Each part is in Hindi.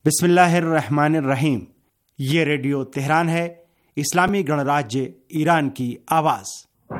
बिस्मिल्लाहिर्रहमानिर्रहीम। ये रेडियो तेहरान है, इस्लामी गणराज्य ईरान की आवाज़।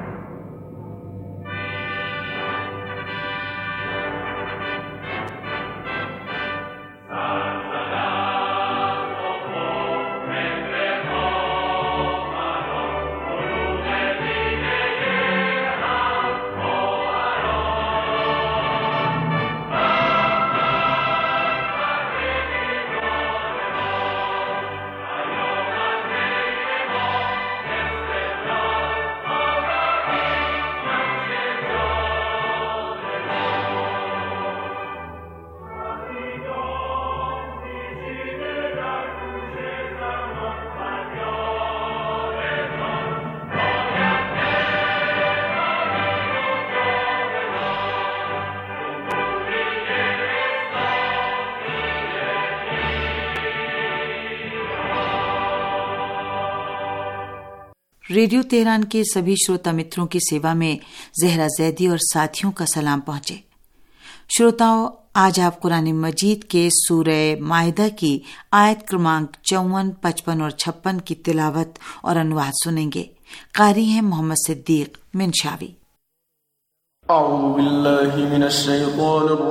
रेडियो तेहरान के सभी श्रोता मित्रों की सेवा में जहरा जैदी और साथियों का सलाम पहुंचे। श्रोताओं, आज आप कुरान मजीद के सूरह माइदा की आयत क्रमांक 54, 55 और 56 की तिलावत और अनुवाद सुनेंगे। कारी हैं मोहम्मद सिद्दीक मिनशावी। अऊज़ु बिल्लाहि मिनश शैतानिर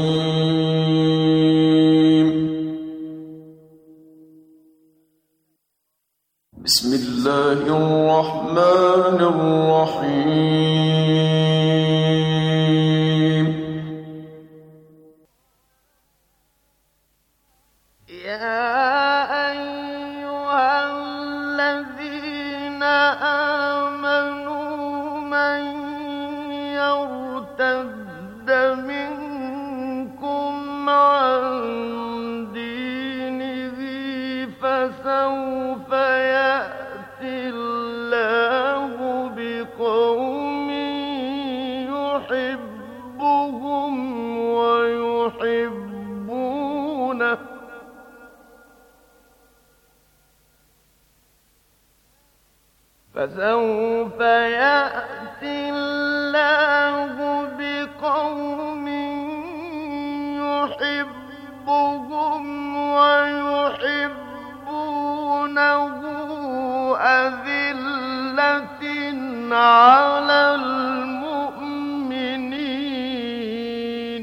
रजीम। बिस्मिल्लाहिर्रहमानिर्रहीम। या अय्युहल्लज़ीना आमनू मन यर्तद्द मिनकुम अन दीनिही फसौफ فسوف يأتي الله بقوم يحبهم ويحبونه أذلة على المؤمنين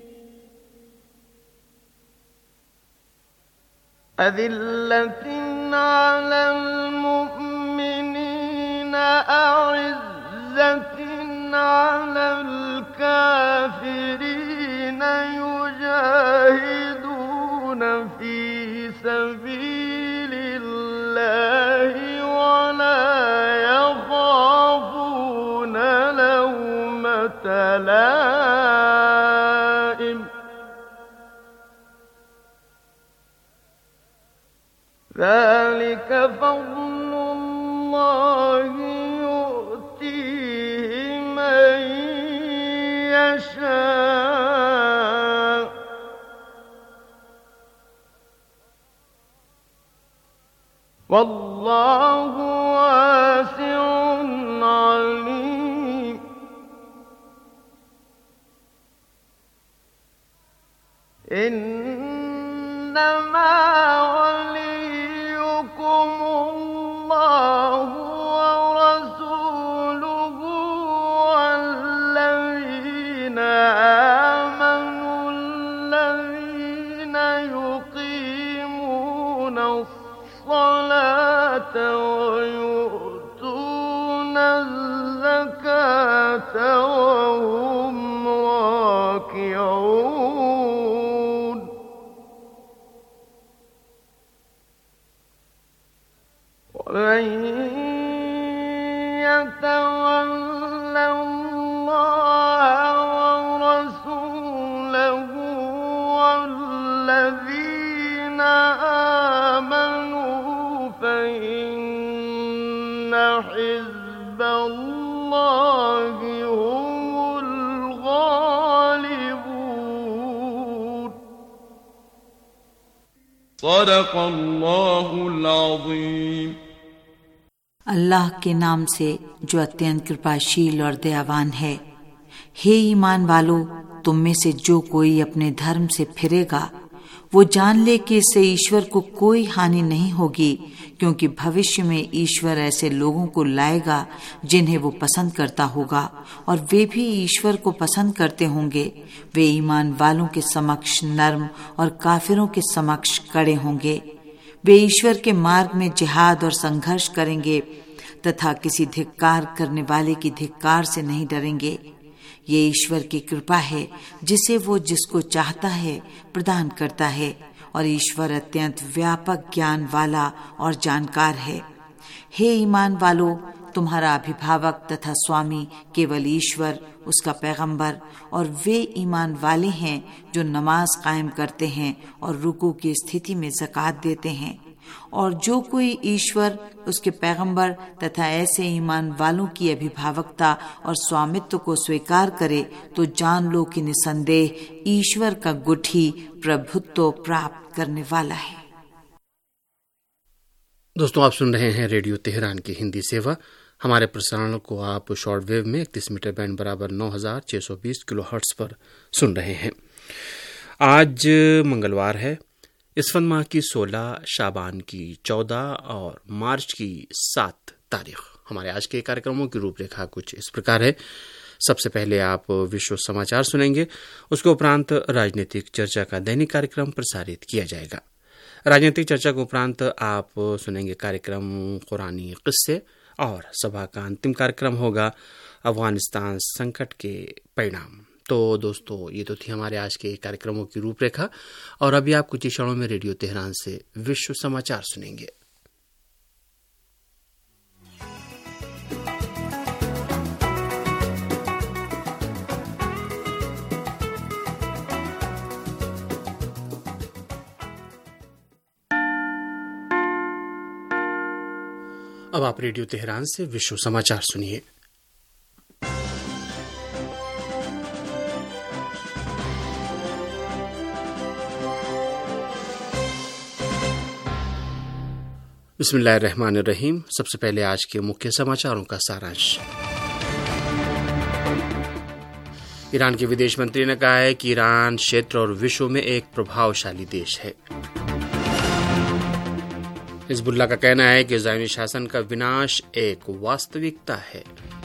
أعزة على الكافرين يجاهدون في سبيل الله ولا يخافون لومة لائم ذلك فضل الله يؤتيه من يشاء والله واسع عليم إنما وليكم الله ورسوله والذين آمنوا الذين يقيمون الصلاة ويؤتون الزكاة وهم راكعون ومن يتول الله ورسوله والذين آمنوا فإن حزب الله هم الغالبون صدق الله العظيم। अल्लाह के नाम से जो अत्यंत कृपाशील और दयावान है। हे ईमान वालो, तुम में से जो कोई अपने धर्म से फिरेगा वो जान ले कि इससे ईश्वर को कोई हानि नहीं होगी, क्योंकि भविष्य में ईश्वर ऐसे लोगों को लाएगा जिन्हें वो पसंद करता होगा और वे भी ईश्वर को पसंद करते होंगे। वे ईमान वालों के समक्ष नर्म और काफिरों के समक्ष कड़े होंगे। वे ईश्वर के मार्ग में जिहाद और संघर्ष करेंगे तथा किसी धिक्कार करने वाले की धिक्कार से नहीं डरेंगे। ये ईश्वर की कृपा है जिसे वो जिसको चाहता है प्रदान करता है, और ईश्वर अत्यंत व्यापक ज्ञान वाला और जानकार है। हे ईमान वालों, तुम्हारा अभिभावक तथा स्वामी केवल ईश्वर, उसका पैगंबर और वे ईमान वाले हैं जो नमाज कायम करते हैं और रुकू की स्थिति में ज़कात देते हैं। और जो कोई ईश्वर, उसके पैगंबर तथा ऐसे ईमान वालों की अभिभावकता और स्वामित्व को स्वीकार करे तो जान लो कि निसंदेह ईश्वर का गुठी प्रभुत्व प्राप्त करने वाला है। दोस्तों, आप सुन रहे हैं रेडियो तेहरान की हिंदी सेवा। हमारे प्रसारण को आप शॉर्ट वेव में 31 मीटर बैंड बराबर 9620 किलोहर्ट्ज पर सुन रहे हैं। आज मंगलवार है। इसफन माह की 16, शाबान की 14 और मार्च की 7 तारीख। हमारे आज के कार्यक्रमों की रूपरेखा कुछ इस प्रकार है। सबसे पहले आप विश्व समाचार सुनेंगे, उसके उपरांत राजनीतिक चर्चा का दैनिक कार्यक्रम प्रसारित किया जाएगा। राजनीतिक चर्चा के उपरांत आप सुनेंगे कार्यक्रम कुरानी किस्से, और सभा का अंतिम कार्यक्रम होगा अफगानिस्तान संकट के परिणाम। तो दोस्तों, ये तो थी हमारे आज के कार्यक्रमों की रूपरेखा, और अभी आप कुछ ही क्षणों में रेडियो तेहरान से विश्व समाचार सुनेंगे। अब आप रेडियो तेहरान से विश्व समाचार सुनिए। बिस्मिल्लाहिर्रहमानिर्रहीम। सबसे पहले आज के मुख्य समाचारों का सारांश। ईरान के विदेश मंत्री ने कहा है कि ईरान क्षेत्र और विश्व में एक प्रभावशाली देश है। हिजबुल्लाह का कहना है कि ज़ायनी शासन का विनाश एक वास्तविकता है।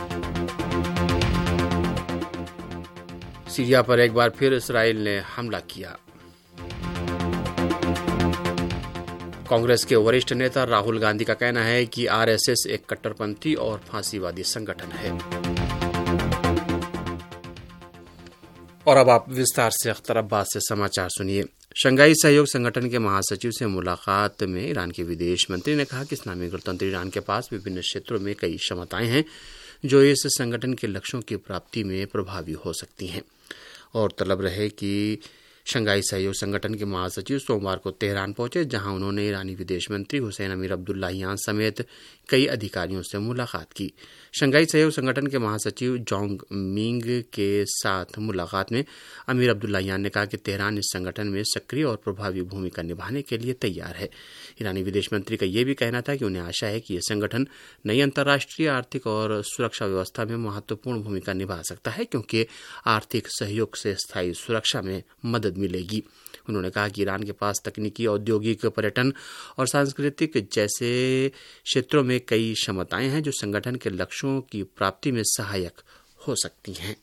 सीरिया पर एक बार फिर इसराइल ने हमला किया। कांग्रेस के वरिष्ठ नेता राहुल गांधी का कहना है कि आरएसएस एक कट्टरपंथी और फांसीवादी संगठन है। और अब आप विस्तार से अख्तर अब्बास से समाचार सुनिए। शंघाई सहयोग संगठन के महासचिव से मुलाकात में ईरान के विदेश मंत्री ने कहा कि इस्लामी गणतंत्र ईरान के पास विभिन्न क्षेत्रों में कई क्षमताएं हैं जो इस संगठन के लक्ष्यों की प्राप्ति में प्रभावी हो सकती हैं। और तलब रहे कि शंघाई सहयोग संगठन के महासचिव सोमवार को तेहरान पहुंचे, जहां उन्होंने ईरानी विदेश मंत्री हुसैन अमीर अब्दुल्लाहियान समेत कई अधिकारियों से मुलाकात की। शंघाई सहयोग संगठन के महासचिव जोंग मिंग के साथ मुलाकात में अमीर अब्दुल्लाहियान ने कहा कि तेहरान इस संगठन में सक्रिय और प्रभावी भूमिका निभाने के लिए तैयार है। ईरानी विदेश मंत्री का यह भी कहना था कि उन्हें आशा है कि यह संगठन नई अंतर्राष्ट्रीय आर्थिक और सुरक्षा व्यवस्था में महत्वपूर्ण भूमिका निभा सकता है, क्योंकि आर्थिक सहयोग से स्थायी सुरक्षा में मदद मिलेगी। उन्होंने कहा कि ईरान के पास तकनीकी, औद्योगिक, पर्यटन और सांस्कृतिक जैसे क्षेत्रों में कई क्षमताएं हैं जो संगठन के लक्ष्यों की प्राप्ति में सहायक हो सकती हैं।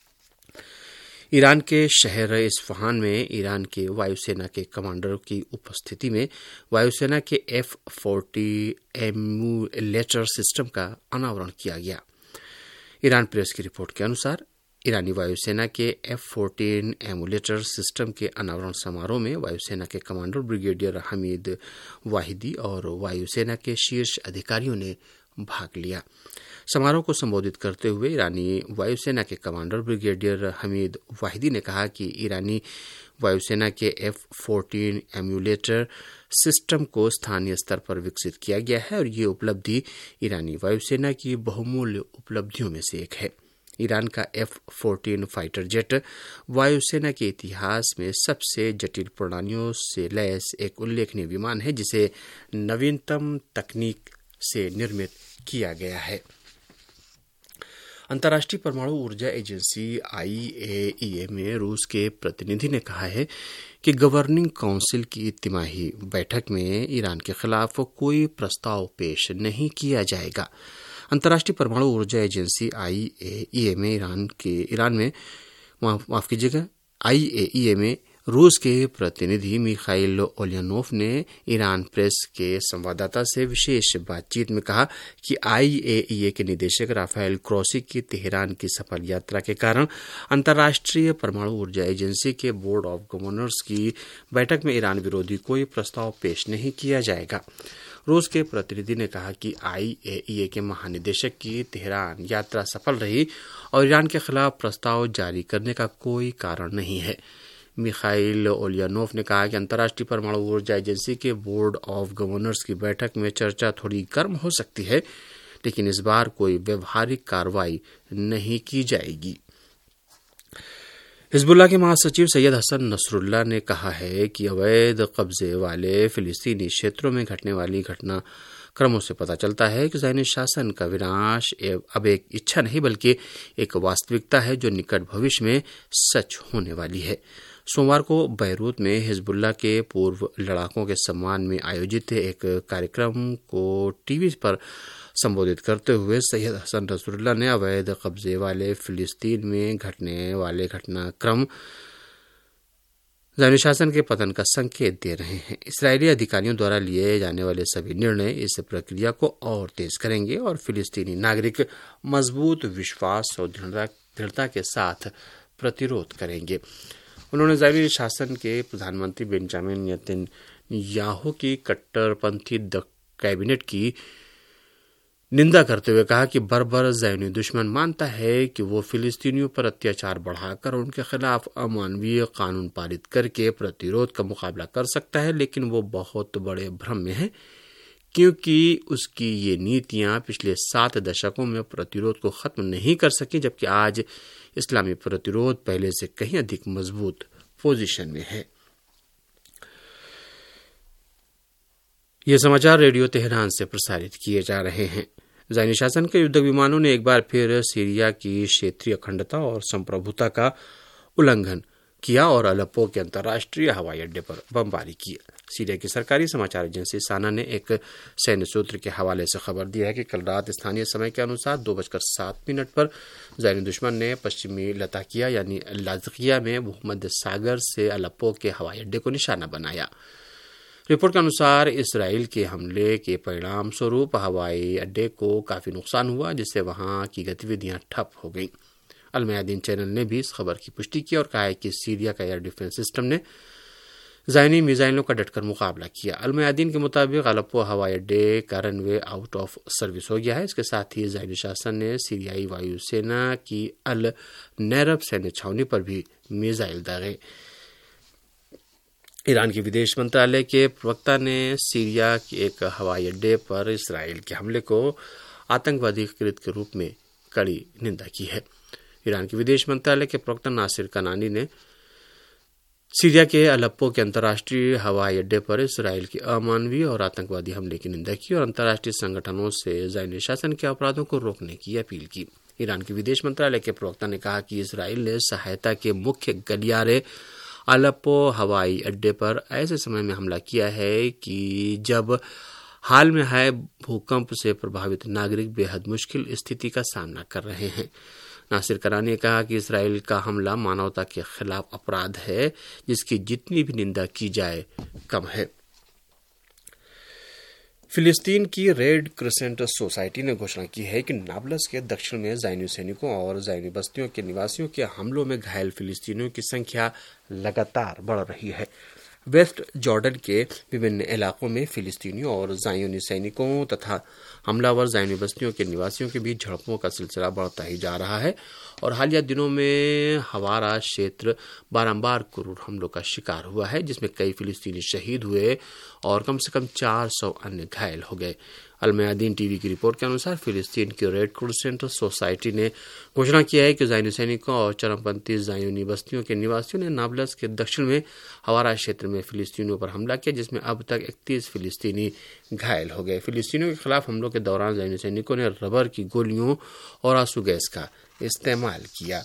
ईरान के शहर इस्फहान में ईरान के वायुसेना के कमांडरों की उपस्थिति में वायुसेना के F-40 एम्यूलेटर सिस्टम का अनावरण किया गया। ईरान प्रेस की रिपोर्ट के अनुसार ईरानी वायुसेना के F-14 एम्यूलेटर सिस्टम के अनावरण समारोह में वायुसेना के कमांडर ब्रिगेडियर हमीद वाहिदी और वायुसेना के शीर्ष अधिकारियों ने भाग लिया। समारोह को संबोधित करते हुए ईरानी वायुसेना के कमांडर ब्रिगेडियर हमीद वाहिदी ने कहा कि ईरानी वायुसेना के F-14 एम्यूलेटर सिस्टम को स्थानीय स्तर पर विकसित किया गया है और ये उपलब्धि ईरानी वायुसेना की बहुमूल्य उपलब्धियों में से एक है। ईरान का F-14 फाइटर जेट वायुसेना के इतिहास में सबसे जटिल प्रणालियों से लैस एक उल्लेखनीय विमान है, जिसे नवीनतम तकनीक से निर्मित किया गया है। अंतर्राष्ट्रीय परमाणु ऊर्जा एजेंसी IAEA में रूस के प्रतिनिधि ने कहा है कि गवर्निंग काउंसिल की तिमाही बैठक में ईरान के खिलाफ कोई प्रस्ताव पेश नहीं किया जाएगा। अंतर्राष्ट्रीय परमाणु ऊर्जा एजेंसी IAEA में रूस के प्रतिनिधि मिखाइल ओलियानोव ने ईरान प्रेस के संवाददाता से विशेष बातचीत में कहा कि IAEA के निदेशक राफेल ग्रोसी की तेहरान की सफल यात्रा के कारण अंतर्राष्ट्रीय परमाणु ऊर्जा एजेंसी के बोर्ड ऑफ गवर्नर्स की बैठक में ईरान विरोधी कोई प्रस्ताव पेश नहीं किया जाएगा। रूस के प्रतिनिधि ने कहा कि IAEA के महानिदेशक की तेहरान यात्रा सफल रही और ईरान के खिलाफ प्रस्ताव जारी करने का कोई कारण नहीं है। मिखाइल ओलियानोव ने कहा कि अंतर्राष्ट्रीय परमाणु ऊर्जा एजेंसी के बोर्ड ऑफ गवर्नर्स की बैठक में चर्चा थोड़ी गर्म हो सकती है, लेकिन इस बार कोई व्यवहारिक कार्रवाई नहीं की जाएगी। हिजबुल्लाह के महासचिव सैयद हसन नसरुल्लाह ने कहा है कि अवैध कब्जे वाले फिलिस्तीनी क्षेत्रों में घटने वाली घटनाक्रमों से पता चलता है कि ज़ायनी शासन का विनाश अब एक इच्छा नहीं बल्कि एक वास्तविकता है जो निकट भविष्य में सच होने वाली है। सोमवार को बैरूत में हिजबुल्लाह के पूर्व लड़ाकों के सम्मान में आयोजित एक कार्यक्रम को टीवी पर संबोधित करते हुए सैयद हसन नसरुल्लाह ने अवैध कब्जे वाले फिलिस्तीन में घटने वाले घटनाक्रम ज़ायनी शासन के पतन का संकेत दे रहे हैं। इस्राएली अधिकारियों द्वारा लिए जाने वाले सभी निर्णय इस प्रक्रिया को और तेज करेंगे और फिलिस्तीनी नागरिक मजबूत विश्वास और दृढ़ता के साथ प्रतिरोध करेंगे। उन्होंने ज़ायनी शासन के प्रधानमंत्री बेंजामिन नेतन्याहू की कट्टरपंथी कैबिनेट की निंदा करते हुए कहा कि बर्बर ज़ायनी दुश्मन मानता है कि वो फिलिस्तीनियों पर अत्याचार बढ़ाकर उनके खिलाफ अमानवीय कानून पारित करके प्रतिरोध का मुकाबला कर सकता है, लेकिन वो बहुत बड़े भ्रम में है क्योंकि उसकी ये नीतियां पिछले 7 दशकों में प्रतिरोध को खत्म नहीं कर सकी, जबकि आज इस्लामी प्रतिरोध पहले से कहीं अधिक मजबूत पोजीशन में है। ये समाचार रेडियो तेहरान से प्रसारित किए जा रहे हैं। ज़ायनी शासन के युद्ध विमानों ने एक बार फिर सीरिया की क्षेत्रीय अखंडता और संप्रभुता का उल्लंघन किया और अलेप्पो के अंतर्राष्ट्रीय हवाई अड्डे पर बमबारी की। सीरिया की सरकारी समाचार एजेंसी साना ने एक सैन्य सूत्र के हवाले से खबर दी है कि कल रात स्थानीय समय के अनुसार 2:07 पर ज़ायनी दुश्मन ने पश्चिमी लताकिया यानी लाज़किया में भूमध्य सागर से अलेप्पो के हवाई अड्डे को निशाना बनाया। रिपोर्ट के अनुसार इसराइल के हमले के परिणाम स्वरूप हवाई अड्डे को काफी नुकसान हुआ, जिससे वहां की गतिविधियां ठप हो गईं। अल मयादीन चैनल ने भी इस खबर की पुष्टि की और कहा है कि सीरिया का एयर डिफेंस सिस्टम ने ज़ायनी मिसाइलों का डटकर मुकाबला किया। अल मयादीन के मुताबिक अलेप्पो हवाई अड्डे का रनवे आउट ऑफ सर्विस हो गया है। इसके साथ ही ज़ायनी शासन ने सीरियाई वायुसेना की अल नैरब सैन्य छावनी पर भी मिसाइल दागे। ईरान के विदेश मंत्रालय के प्रवक्ता ने सीरिया के एक हवाई अड्डे पर इसराइल के हमले को आतंकवादी कृत्य के रूप में कड़ी निंदा की है। ईरान के विदेश मंत्रालय के प्रवक्ता नासिर कनानी ने सीरिया के अलेप्पो के अंतर्राष्ट्रीय हवाई अड्डे पर इसराइल के अमानवीय और आतंकवादी हमले की निंदा की और अंतर्राष्ट्रीय संगठनों से ज़ायनी शासन के अपराधों को रोकने की अपील की। ईरान के विदेश मंत्रालय के प्रवक्ता ने कहा कि इसराइल ने सहायता के मुख्य गलियारे अलेप्पो हवाई अड्डे पर ऐसे समय में हमला किया है कि जब हाल में आए भूकंप से प्रभावित नागरिक बेहद मुश्किल स्थिति का सामना कर रहे हैं। नासिर करानी ने कहा कि इसराइल का हमला मानवता के खिलाफ अपराध है, जिसकी जितनी भी निंदा की जाए कम है। फिलिस्तीन की रेड क्रिसेंट सोसाइटी ने घोषणा की है कि नाब्लस के दक्षिण में ज़ायनी सैनिकों और ज़ायनी बस्तियों के निवासियों के हमलों में घायल फिलिस्तीनियों की संख्या लगातार बढ़ रही है। वेस्ट जॉर्डन के विभिन्न इलाकों में फिलिस्तीनियों और ज़ायोनी सैनिकों तथा हमलावर ज़ायनी बस्तियों के निवासियों के बीच झड़पों का सिलसिला बढ़ता ही जा रहा है और हालिया दिनों में हवारा क्षेत्र बारंबार क्रूर हमलों का शिकार हुआ है, जिसमें कई फिलिस्तीनी शहीद हुए और कम से कम 400 अन्य घायल हो गए। अल मयादीन टीवी की रिपोर्ट के अनुसार फिलिस्तीन की रेड क्रिसेंट सोसाइटी ने घोषणा किया है कि ज़ायनी सैनिकों और चरमपंथी ज़ायोनी बस्तियों के निवासियों ने नाबलस के दक्षिण में हवारा क्षेत्र में फिलिस्तीनियों पर हमला किया, जिसमें अब तक 31 फिलिस्तीनी घायल हो गए। फिलिस्तीनियों के खिलाफ हमलों के दौरान ज़ायनी सैनिकों ने रबर की गोलियों और आंसू गैस का इस्तेमाल किया।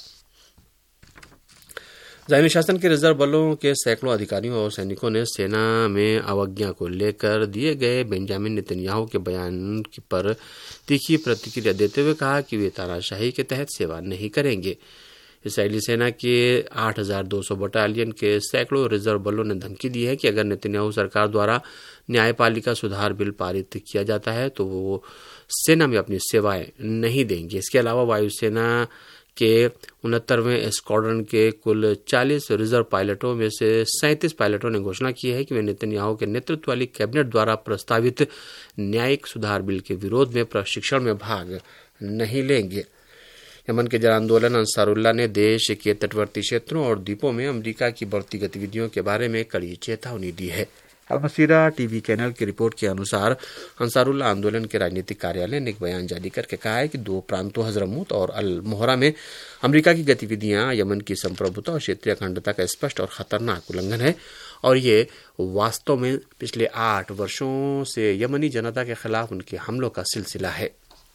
ज़ायनी शासन के रिजर्व बलों के सैकड़ों अधिकारियों और सैनिकों ने सेना में अवज्ञा को लेकर दिए गए बेंजामिन नेतन्याहू के बयान पर तीखी प्रतिक्रिया देते हुए कहा कि वे तानाशाही के तहत सेवा नहीं करेंगे। इसराइली सेना के 8,200 बटालियन के सैकड़ों रिजर्व बलों ने धमकी दी है कि अगर नेतन्याहू सरकार द्वारा न्यायपालिका सुधार बिल पारित किया जाता है तो वो सेना में अपनी सेवाएं नहीं देंगे। इसके अलावा वायुसेना के 69वें स्क्वाड्रन के कुल 40 रिजर्व पायलटों में से 37 पायलटों ने घोषणा की है कि वे नेतन्याहू के नेतृत्व वाली कैबिनेट द्वारा प्रस्तावित न्यायिक सुधार बिल के विरोध में प्रशिक्षण में भाग नहीं लेंगे। यमन के जन आंदोलन अंसारुल्लाह ने देश के तटवर्ती क्षेत्रों और द्वीपों में अमेरिका की बढ़ती गतिविधियों के बारे में कड़ी चेतावनी दी है। अल मसीरा टीवी चैनल की रिपोर्ट के अनुसार अंसारुल्लाह आंदोलन के राजनीतिक कार्यालय ने एक बयान जारी करके कहा है कि दो प्रांतों हजरमूत और अल मोहरा में अमेरिका की गतिविधियां यमन की संप्रभुता और क्षेत्रीय अखंडता का स्पष्ट और खतरनाक उल्लंघन है और ये वास्तव में पिछले 8 वर्षों से यमनी जनता के खिलाफ उनके हमलों का सिलसिला है।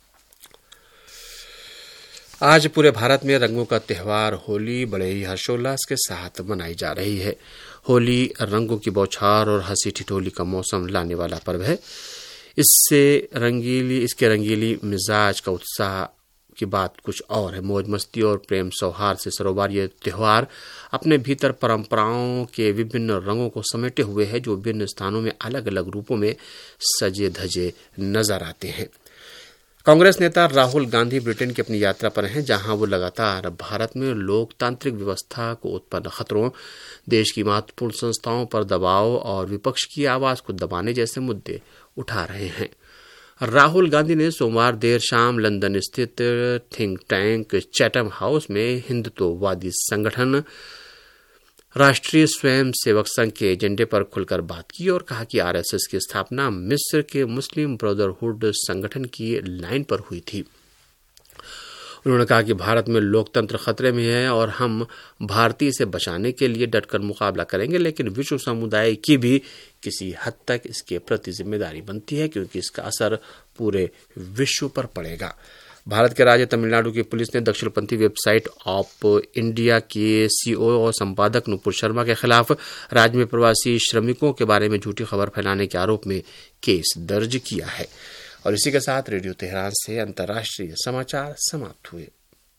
आज पूरे भारत में रंगों का त्योहार होली बड़े ही हर्षोल्लास के साथ मनाई जा रही है। होली रंगों की बौछार और हंसी ठिठोली का मौसम लाने वाला पर्व है। इसके रंगीली मिजाज का उत्साह की बात कुछ और है। मौज मस्ती और प्रेम सौहार्द से सरोबार ये त्योहार अपने भीतर परंपराओं के विभिन्न रंगों को समेटे हुए है, जो विभिन्न स्थानों में अलग अलग रूपों में सजे धजे नजर आते हैं। कांग्रेस नेता राहुल गांधी ब्रिटेन की अपनी यात्रा पर हैं, जहां वो लगातार भारत में लोकतांत्रिक व्यवस्था को उत्पन्न खतरों, देश की महत्वपूर्ण संस्थाओं पर दबाव और विपक्ष की आवाज को दबाने जैसे मुद्दे उठा रहे हैं। राहुल गांधी ने सोमवार देर शाम लंदन स्थित थिंक टैंक चैटम हाउस में हिंदुत्ववादी संगठन राष्ट्रीय स्वयं सेवक संघ के एजेंडे पर खुलकर बात की और कहा कि आरएसएस की स्थापना मिस्र के मुस्लिम ब्रदरहुड संगठन की लाइन पर हुई थी। उन्होंने कहा कि भारत में लोकतंत्र खतरे में है और हम भारतीय इसे बचाने के लिए डटकर मुकाबला करेंगे, लेकिन विश्व समुदाय की भी किसी हद तक इसके प्रति जिम्मेदारी बनती है, क्योंकि इसका असर पूरे विश्व पर पड़ेगा। भारत के राज्य तमिलनाडु की पुलिस ने दक्षिणपंथी वेबसाइट ऑफ इंडिया के सीईओ और संपादक नुपुर शर्मा के खिलाफ राज्य में प्रवासी श्रमिकों के बारे में झूठी खबर फैलाने के आरोप में केस दर्ज किया है। और इसी के साथ रेडियो तेहरान से अंतर्राष्ट्रीय समाचार समाप्त हुए।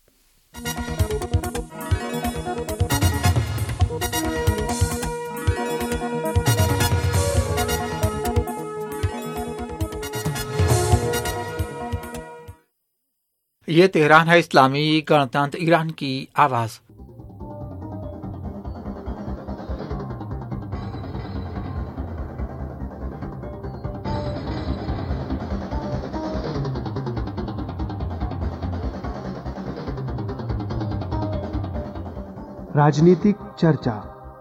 ये तेहरान है, इस्लामी गणतंत्र ईरान की आवाज। राजनीतिक चर्चा।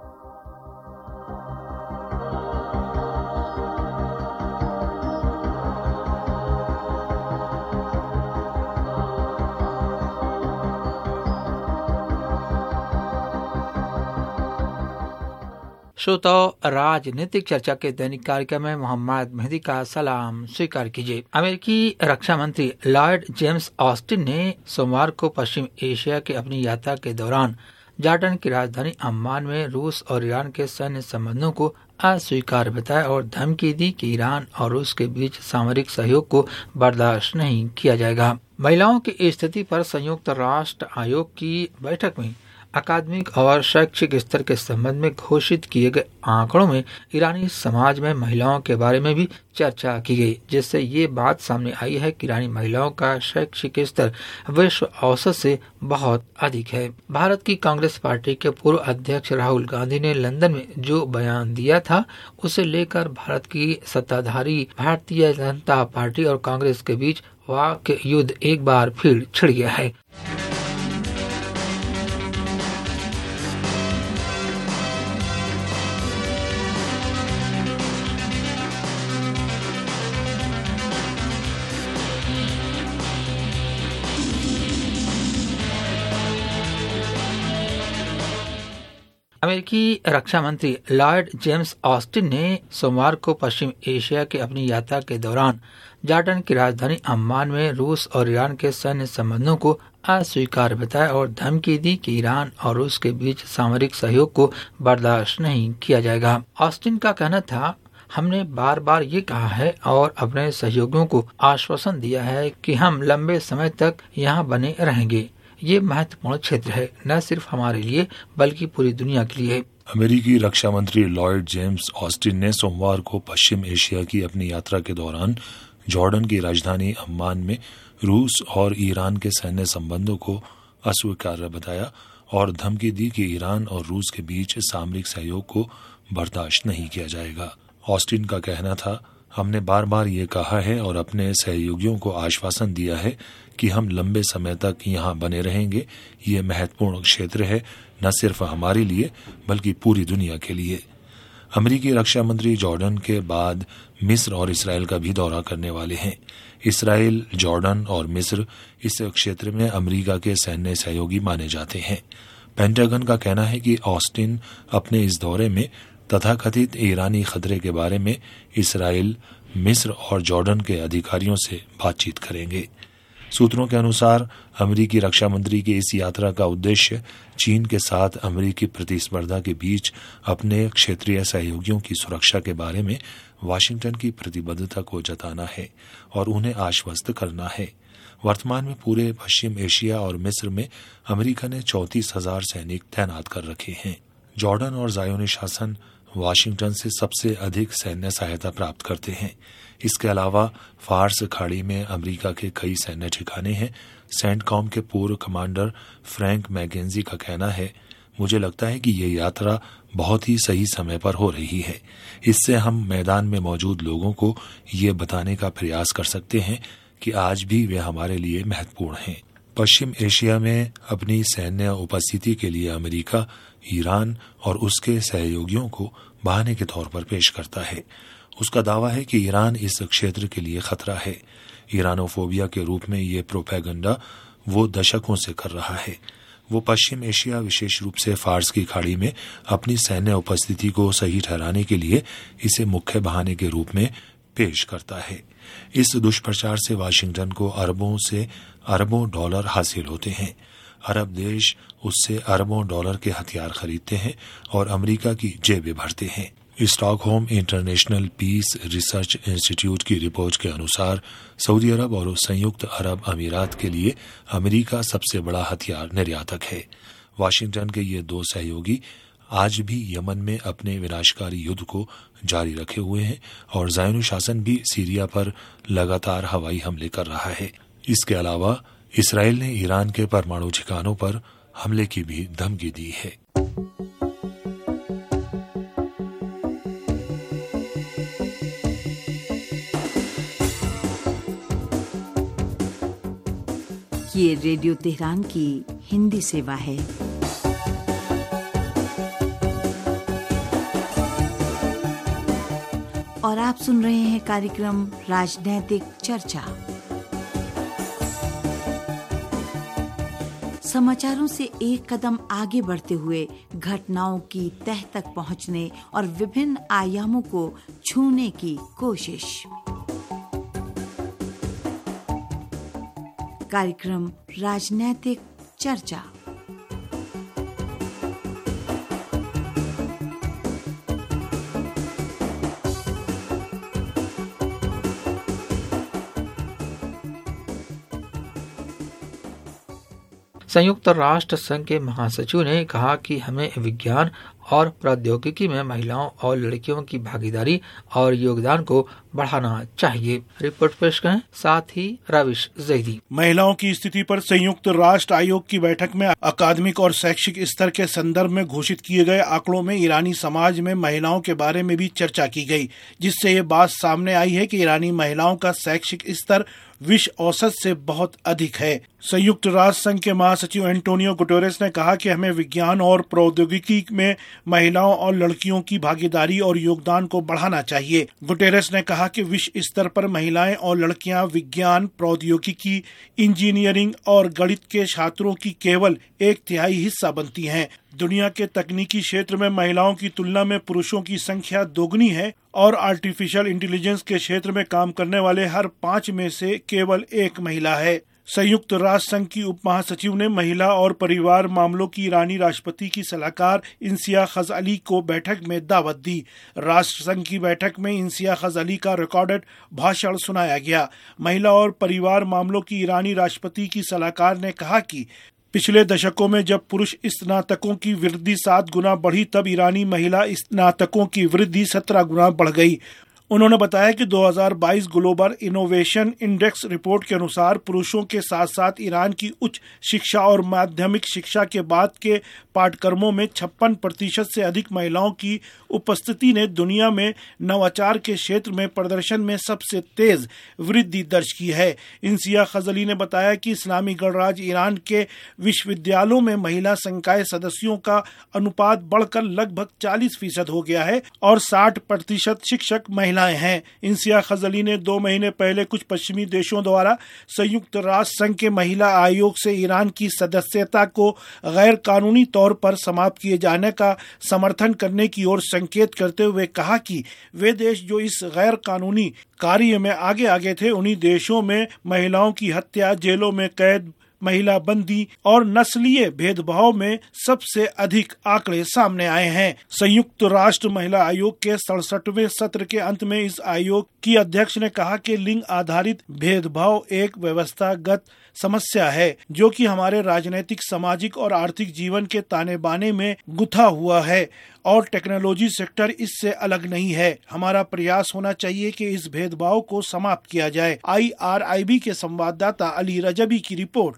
श्रोताओ, राजनीतिक चर्चा के दैनिक कार्यक्रम में मोहम्मद मेहदी का सलाम स्वीकार कीजिए। अमेरिकी रक्षा मंत्री लॉर्ड जेम्स ऑस्टिन ने सोमवार को पश्चिम एशिया के अपनी यात्रा के दौरान जॉर्डन की राजधानी अम्मान में रूस और ईरान के सैन्य संबंधों को अस्वीकार्य बताया और धमकी दी कि ईरान और रूस के बीच सामरिक सहयोग को बर्दाश्त नहीं किया जाएगा। महिलाओं की स्थिति पर संयुक्त राष्ट्र आयोग की बैठक में अकादमिक और शैक्षिक स्तर के संबंध में घोषित किए गए आंकड़ों में ईरानी समाज में महिलाओं के बारे में भी चर्चा की गई, जिससे ये बात सामने आई है कि ईरानी महिलाओं का शैक्षिक स्तर विश्व औसत से बहुत अधिक है। भारत की कांग्रेस पार्टी के पूर्व अध्यक्ष राहुल गांधी ने लंदन में जो बयान दिया था, उसे लेकर भारत की सत्ताधारी भारतीय जनता पार्टी और कांग्रेस के बीच वाक युद्ध एक बार फिर छिड़ गया है। अमेरिकी रक्षा मंत्री लॉयड जेम्स ऑस्टिन ने सोमवार को पश्चिम एशिया के अपनी यात्रा के दौरान जॉर्डन की राजधानी अम्मान में रूस और ईरान के सैन्य संबंधों को अस्वीकार्य बताया और धमकी दी कि ईरान और रूस के बीच सामरिक सहयोग को बर्दाश्त नहीं किया जाएगा। ऑस्टिन का कहना था, हमने बार बार ये कहा है और अपने सहयोगियों को आश्वासन दिया है कि हम लंबे समय तक यहाँ बने रहेंगे। ये महत्वपूर्ण क्षेत्र है, न सिर्फ हमारे लिए बल्कि पूरी दुनिया के लिए। अमेरिकी रक्षा मंत्री लॉयड जेम्स ऑस्टिन ने सोमवार को पश्चिम एशिया की अपनी यात्रा के दौरान जॉर्डन की राजधानी अम्मान में रूस और ईरान के सैन्य संबंधों को अस्वीकार्य बताया और धमकी दी कि ईरान और रूस के बीच सामरिक सहयोग को बर्दाश्त नहीं किया जाएगा। ऑस्टिन का कहना था, हमने बार बार ये कहा है और अपने सहयोगियों को आश्वासन दिया है कि हम लंबे समय तक यहाँ बने रहेंगे। ये महत्वपूर्ण क्षेत्र है, न सिर्फ हमारे लिए बल्कि पूरी दुनिया के लिए। अमेरिकी रक्षा मंत्री जॉर्डन के बाद मिस्र और इसराइल का भी दौरा करने वाले हैं। इसराइल, जॉर्डन और मिस्र इस क्षेत्र में अमेरिका के सैन्य सहयोगी माने जाते हैं। पेंटागन का कहना है कि ऑस्टिन अपने इस दौरे में तथाकथित ईरानी खतरे के बारे में इसराइल, मिस्र और जॉर्डन के अधिकारियों से बातचीत करेंगे। सूत्रों के अनुसार अमेरिकी रक्षा मंत्री की इस यात्रा का उद्देश्य चीन के साथ अमेरिकी प्रतिस्पर्धा के बीच अपने क्षेत्रीय सहयोगियों की सुरक्षा के बारे में वाशिंगटन की प्रतिबद्धता को जताना है और उन्हें आश्वस्त करना है। वर्तमान में पूरे पश्चिम एशिया और मिस्र में अमेरिका ने 34,000 सैनिक तैनात कर रखे हैं। जॉर्डन और ज़ायोनी शासन वाशिंगटन से सबसे अधिक सैन्य सहायता प्राप्त करते हैं। इसके अलावा फार्स खाड़ी में अमेरिका के कई सैन्य ठिकाने हैं। सेंटकॉम के पूर्व कमांडर फ्रैंक मैकेंजी का कहना है, मुझे लगता है कि ये यात्रा बहुत ही सही समय पर हो रही है। इससे हम मैदान में मौजूद लोगों को ये बताने का प्रयास कर सकते हैं कि आज भी वे हमारे लिए महत्वपूर्ण हैं। पश्चिम एशिया में अपनी सैन्य उपस्थिति के लिए अमेरिका ईरान और उसके सहयोगियों को बहाने के तौर पर पेश करता है। उसका दावा है कि ईरान इस क्षेत्र के लिए खतरा है। ईरानोफोबिया के रूप में ये प्रोपेगेंडा वो दशकों से कर रहा है। वो पश्चिम एशिया, विशेष रूप से फार्स की खाड़ी में अपनी सैन्य उपस्थिति को सही ठहराने के लिए इसे मुख्य बहाने के रूप में पेश करता है। इस दुष्प्रचार से वाशिंगटन को अरबों से अरबों डॉलर हासिल होते हैं। अरब देश उससे अरबों डॉलर के हथियार खरीदते हैं और अमेरिका की जेबें भरते हैं। Stockholm International Peace Research Institute की रिपोर्ट के अनुसार सऊदी अरब और संयुक्त अरब अमीरात के लिए अमेरिका सबसे बड़ा हथियार निर्यातक है। वाशिंगटन के ये दो सहयोगी आज भी यमन में अपने विनाशकारी युद्ध को जारी रखे हुए हैं और ज़ायोनी शासन भी सीरिया पर लगातार हवाई हमले कर रहा है। इसके अलावा इसराइल ने ईरान के परमाणु ठिकानों पर हमले की भी धमकी दी है। ये रेडियो तेहरान की हिंदी सेवा है। और आप सुन रहे हैं कार्यक्रम राजनैतिक चर्चा। समाचारों से एक कदम आगे बढ़ते हुए घटनाओं की तह तक पहुंचने और विभिन्न आयामों को छूने की कोशिश। कार्यक्रम राजनैतिक चर्चा। संयुक्त राष्ट्र संघ के महासचिव ने कहा कि हमें विज्ञान और प्रौद्योगिकी में महिलाओं और लड़कियों की भागीदारी और योगदान को बढ़ाना चाहिए। रिपोर्ट पेश करें साथ ही रविश जैदी। महिलाओं की स्थिति पर संयुक्त राष्ट्र आयोग की बैठक में अकादमिक और शैक्षिक स्तर के संदर्भ में घोषित किए गए आंकड़ों में ईरानी समाज में महिलाओं के बारे में भी चर्चा की गई, जिससे ये बात सामने आई है कि ईरानी महिलाओं का शैक्षिक स्तर विश्व औसत से बहुत अधिक है। संयुक्त राष्ट्र संघ के महासचिव एंटोनियो गुटेरेस ने कहा कि हमें विज्ञान और प्रौद्योगिकी में महिलाओं और लड़कियों की भागीदारी और योगदान को बढ़ाना चाहिए। गुटेरेस ने कहा कि विश्व स्तर पर महिलाएं और लड़कियां विज्ञान, प्रौद्योगिकी, इंजीनियरिंग और गणित के छात्रों की केवल 1/3 हिस्सा बनती हैं। दुनिया के तकनीकी क्षेत्र में महिलाओं की तुलना में पुरुषों की संख्या दोगुनी है और आर्टिफिशियल इंटेलिजेंस के क्षेत्र में काम करने वाले हर 5 में से केवल 1 महिला है। संयुक्त राष्ट्र संघ की उप महासचिव ने महिला और परिवार मामलों की ईरानी राष्ट्रपति की सलाहकार इंसिया खज़अली को बैठक में दावत दी। राष्ट्र संघ की बैठक में इंसिया खज़अली का रिकॉर्डेड भाषण सुनाया गया। महिला और परिवार मामलों की ईरानी राष्ट्रपति की सलाहकार ने कहा कि पिछले दशकों में जब पुरुष स्नातकों की वृद्धि 7 गुना बढ़ी, तब ईरानी महिला स्नातकों की वृद्धि 17 गुना बढ़ गई। उन्होंने बताया कि 2022 ग्लोबल इनोवेशन इंडेक्स रिपोर्ट के अनुसार पुरुषों के साथ साथ ईरान की उच्च शिक्षा और माध्यमिक शिक्षा के बाद के पाठ्यक्रमों में 56% से अधिक महिलाओं की उपस्थिति ने दुनिया में नवाचार के क्षेत्र में प्रदर्शन में सबसे तेज वृद्धि दर्ज की है। इंसिया खज़अली ने बताया कि इस्लामी गणराज्य ईरान के विश्वविद्यालयों में महिला संकाय सदस्यों का अनुपात बढ़कर लगभग 40% हो गया है और 60% शिक्षक महिलाएं हैं। इंसिया खज़अली ने 2 महीने पहले कुछ पश्चिमी देशों द्वारा संयुक्त राष्ट्र संघ के महिला आयोग से ईरान की सदस्यता को गैर कानूनी तौर पर समाप्त किए जाने का समर्थन करने की ओर संकेत करते हुए कहा कि वे देश जो इस गैर कानूनी कार्य में आगे थे, उन्हीं देशों में महिलाओं की हत्या, जेलों में कैद, महिला बंदी और नस्लीय भेदभाव में सबसे अधिक आंकड़े सामने आए हैं। संयुक्त राष्ट्र महिला आयोग के 67वें सत्र के अंत में इस आयोग की अध्यक्ष ने कहा कि लिंग आधारित भेदभाव एक व्यवस्थागत समस्या है जो कि हमारे राजनीतिक, सामाजिक और आर्थिक जीवन के ताने बाने में गुथा हुआ है और टेक्नोलॉजी सेक्टर इससे अलग नहीं है। हमारा प्रयास होना चाहिए कि इस भेदभाव को समाप्त किया जाए। IRIB के संवाददाता अली रजबी की रिपोर्ट।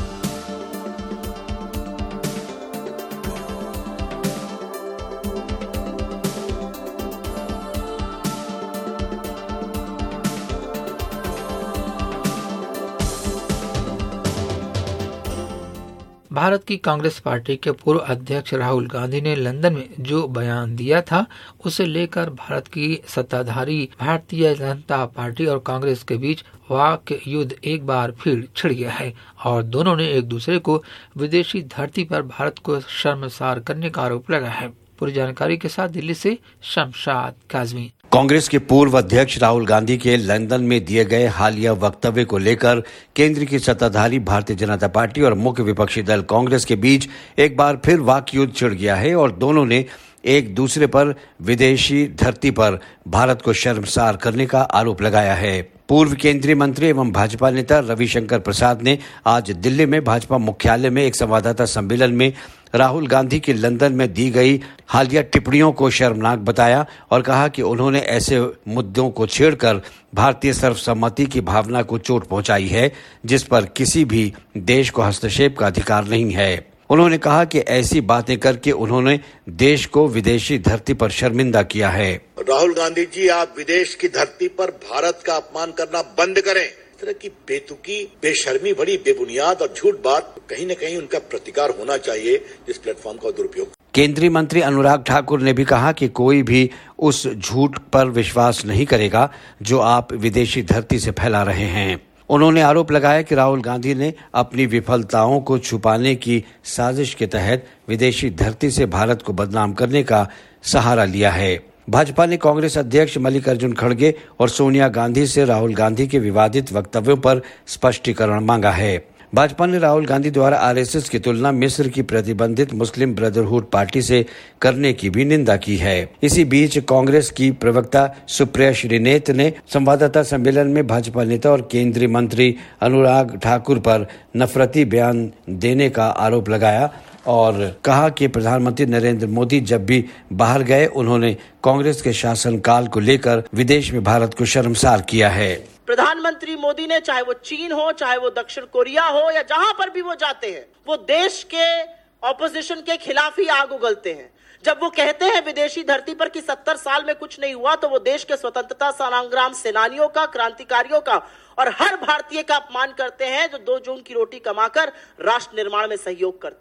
भारत की कांग्रेस पार्टी के पूर्व अध्यक्ष राहुल गांधी ने लंदन में जो बयान दिया था, उसे लेकर भारत की सत्ताधारी भारतीय जनता पार्टी और कांग्रेस के बीच वाक युद्ध एक बार फिर छिड़ गया है और दोनों ने एक दूसरे को विदेशी धरती पर भारत को शर्मसार करने का आरोप लगाया है। पूरी जानकारी के साथ दिल्ली से शमशाद काजमी। कांग्रेस के पूर्व अध्यक्ष राहुल गांधी के लंदन में दिए गए हालिया वक्तव्य को लेकर केंद्र की सत्ताधारी भारतीय जनता पार्टी और मुख्य विपक्षी दल कांग्रेस के बीच एक बार फिर वाक युद्ध छिड़ गया है और दोनों ने एक दूसरे पर विदेशी धरती पर भारत को शर्मसार करने का आरोप लगाया है। पूर्व केंद्रीय मंत्री एवं भाजपा नेता रविशंकर प्रसाद ने आज दिल्ली में भाजपा मुख्यालय में एक संवाददाता सम्मेलन में राहुल गांधी की लंदन में दी गई हालिया टिप्पणियों को शर्मनाक बताया और कहा कि उन्होंने ऐसे मुद्दों को छेड़कर भारतीय सर्वसम्मति की भावना को चोट पहुंचाई है जिस पर किसी भी देश को हस्तक्षेप का अधिकार नहीं है। उन्होंने कहा कि ऐसी बातें करके उन्होंने देश को विदेशी धरती पर शर्मिंदा किया है। राहुल गांधी जी, आप विदेश की धरती पर भारत का अपमान करना बंद करें। इस तरह की बेतुकी, बेशर्मी, बड़ी बेबुनियाद और झूठ बात कहीं न कहीं उनका प्रतिकार होना चाहिए जिस प्लेटफॉर्म का दुरुपयोग। केंद्रीय मंत्री अनुराग ठाकुर ने भी कहा कि कोई भी उस झूठ पर विश्वास नहीं करेगा जो आप विदेशी धरती से फैला रहे हैं। उन्होंने आरोप लगाया कि राहुल गांधी ने अपनी विफलताओं को छुपाने की साजिश के तहत विदेशी धरती से भारत को बदनाम करने का सहारा लिया है। भाजपा ने कांग्रेस अध्यक्ष मल्लिकार्जुन खड़गे और सोनिया गांधी से राहुल गांधी के विवादित वक्तव्यों पर स्पष्टीकरण मांगा है। भाजपा ने राहुल गांधी द्वारा आरएसएस की तुलना मिस्र की प्रतिबंधित मुस्लिम ब्रदरहुड पार्टी से करने की भी निंदा की है। इसी बीच कांग्रेस की प्रवक्ता सुप्रिया श्रीनेत ने संवाददाता सम्मेलन में भाजपा नेता और केंद्रीय मंत्री अनुराग ठाकुर पर नफरती बयान देने का आरोप लगाया और कहा कि प्रधानमंत्री नरेंद्र मोदी जब भी बाहर गए उन्होंने कांग्रेस के शासनकाल को लेकर विदेश में भारत को शर्मसार किया है। प्रधानमंत्री मोदी ने, चाहे वो चीन हो, चाहे वो दक्षिण कोरिया हो या जहां पर भी वो जाते हैं, वो देश के ऑपोजिशन के खिलाफ ही आग उगलते हैं। जब वो कहते हैं विदेशी धरती पर कि 70 साल में कुछ नहीं हुआ, तो वो देश के स्वतंत्रता संग्राम सेनानियों का, क्रांतिकारियों का और हर भारतीय का अपमान करते हैं जो 2 जून की रोटी कमाकर राष्ट्र निर्माण में सहयोग करता है।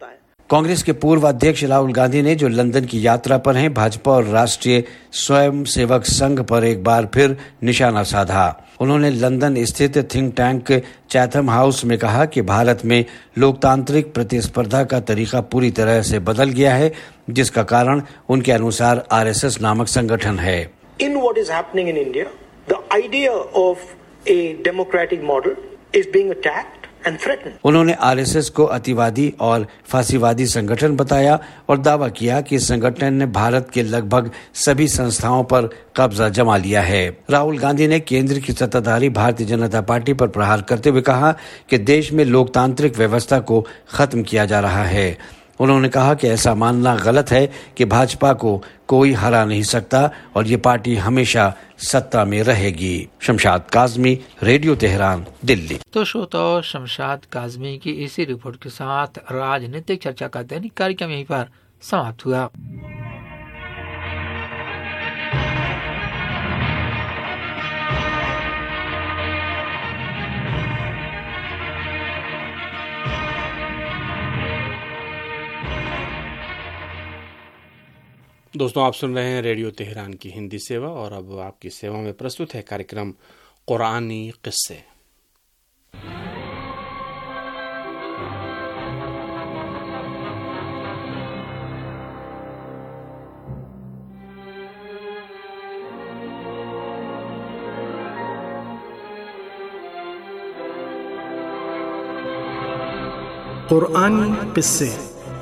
कांग्रेस के पूर्व अध्यक्ष राहुल गांधी ने जो लंदन की यात्रा पर हैं, भाजपा और राष्ट्रीय स्वयंसेवक संघ पर एक बार फिर निशाना साधा। उन्होंने लंदन स्थित थिंक टैंक चैथम हाउस में कहा कि भारत में लोकतांत्रिक प्रतिस्पर्धा का तरीका पूरी तरह से बदल गया है, जिसका कारण उनके अनुसार आरएसएस नामक संगठन है। In what is happening in India, the idea of a democratic model is being attacked and threatened. उन्होंने आरएसएस को अतिवादी और फांसीवादी संगठन बताया और दावा किया कि इस संगठन ने भारत के लगभग सभी संस्थाओं पर कब्जा जमा लिया है। राहुल गांधी ने केंद्र की सत्ताधारी भारतीय जनता पार्टी पर प्रहार करते हुए कहा कि देश में लोकतांत्रिक व्यवस्था को खत्म किया जा रहा है। उन्होंने कहा कि ऐसा मानना गलत है कि भाजपा को कोई हरा नहीं सकता और ये पार्टी हमेशा सत्ता में रहेगी। Shamshad Kazmi, radio Tehran, Delhi. तो श्रोताओ, शमशाद काज़मी की इसी रिपोर्ट के साथ राजनीतिक चर्चा का दैनिक कार्यक्रम यहीं पर समाप्त हुआ। दोस्तों, आप सुन रहे हैं रेडियो तेहरान की हिंदी सेवा और अब आपकी सेवा में प्रस्तुत है कार्यक्रम कुरानी किस्से। कुरानी किस्से।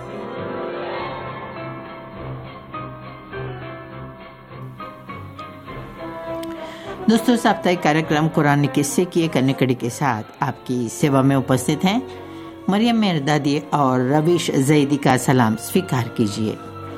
दोस्तों, साप्ताहिक कार्यक्रम कुरान किस्से की एक अन्य कड़ी के साथ आपकी सेवा में उपस्थित हैं मरियम मेहरदादी और रवीश जैदी का सलाम स्वीकार कीजिए।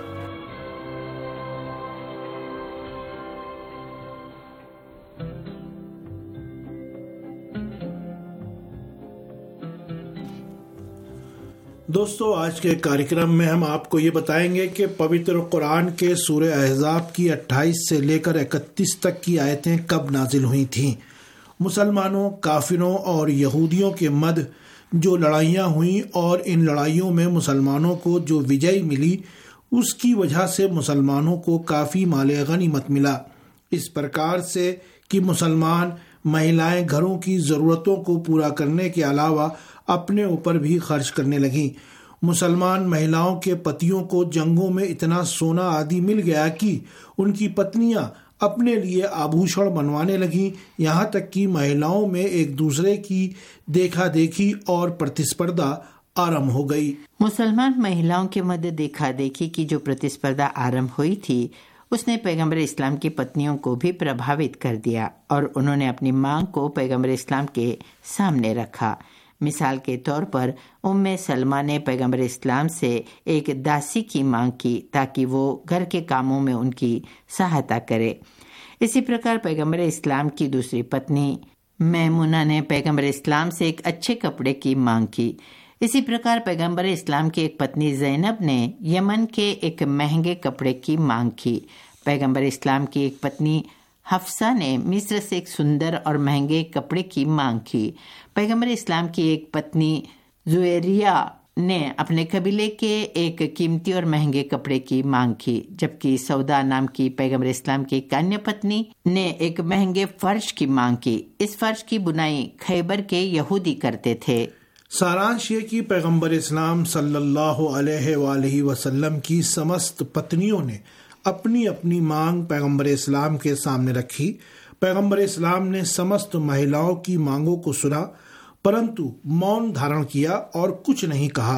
दोस्तों, आज के कार्यक्रम में हम आपको ये बताएंगे कि पवित्र कुरान के सूरह अहज़ाब की 28 से लेकर 31 तक की आयतें कब नाजिल हुई थीं। मुसलमानों, काफिरों और यहूदियों के मध्य जो लड़ाइयाँ हुईं और इन लड़ाइयों में मुसलमानों को जो विजय मिली, उसकी वजह से मुसलमानों को काफ़ी माले गनीमत मिला। इस प्रकार से कि मुसलमान महिलाएं घरों की ज़रूरतों को पूरा करने के अलावा अपने ऊपर भी खर्च करने लगीं। मुसलमान महिलाओं के पतियों को जंगों में इतना सोना आदि मिल गया कि उनकी पत्नियां अपने लिए आभूषण बनवाने लगीं। यहाँ तक कि महिलाओं में एक दूसरे की देखा देखी और प्रतिस्पर्धा आरंभ हो गई। मुसलमान महिलाओं के मध्य देखा देखी की जो प्रतिस्पर्धा आरंभ हुई थी, उसने पैगंबर इस्लाम की पत्नियों को भी प्रभावित कर दिया और उन्होंने अपनी मांग को पैगंबर इस्लाम के सामने रखा। मिसाल के तौर पर उम्मे सलमा ने पैगंबर इस्लाम से एक दासी की मांग की ताकि वो घर के कामों में उनकी सहायता करे। इसी प्रकार पैगंबर इस्लाम की दूसरी पत्नी मैमुना ने पैगंबर इस्लाम से एक अच्छे कपड़े की मांग की। इसी प्रकार पैगंबर इस्लाम की एक पत्नी ज़ैनब ने यमन के एक महंगे कपड़े की मांग की। पैगंबर इस्लाम की एक पत्नी हफ्सा ने मिस्र से एक सुंदर और महंगे कपड़े की मांग की। पैगंबर इस्लाम की एक पत्नी जुएरिया ने अपने कबीले के एक कीमती और महंगे कपड़े की मांग की, जबकि सौदा नाम की पैगंबर इस्लाम की एक अन्य पत्नी ने एक महंगे फर्श की मांग की। इस फर्श की बुनाई खैबर के यहूदी करते थे। सारांश ये कि पैगंबर इस्लाम सल्लल्लाहु अलैहि वसल्लम की समस्त पत्नियों ने अपनी अपनी मांग पैगंबर इस्लाम के सामने रखी। पैगंबर इस्लाम ने समस्त महिलाओं की मांगों को सुना, परंतु मौन धारण किया और कुछ नहीं कहा।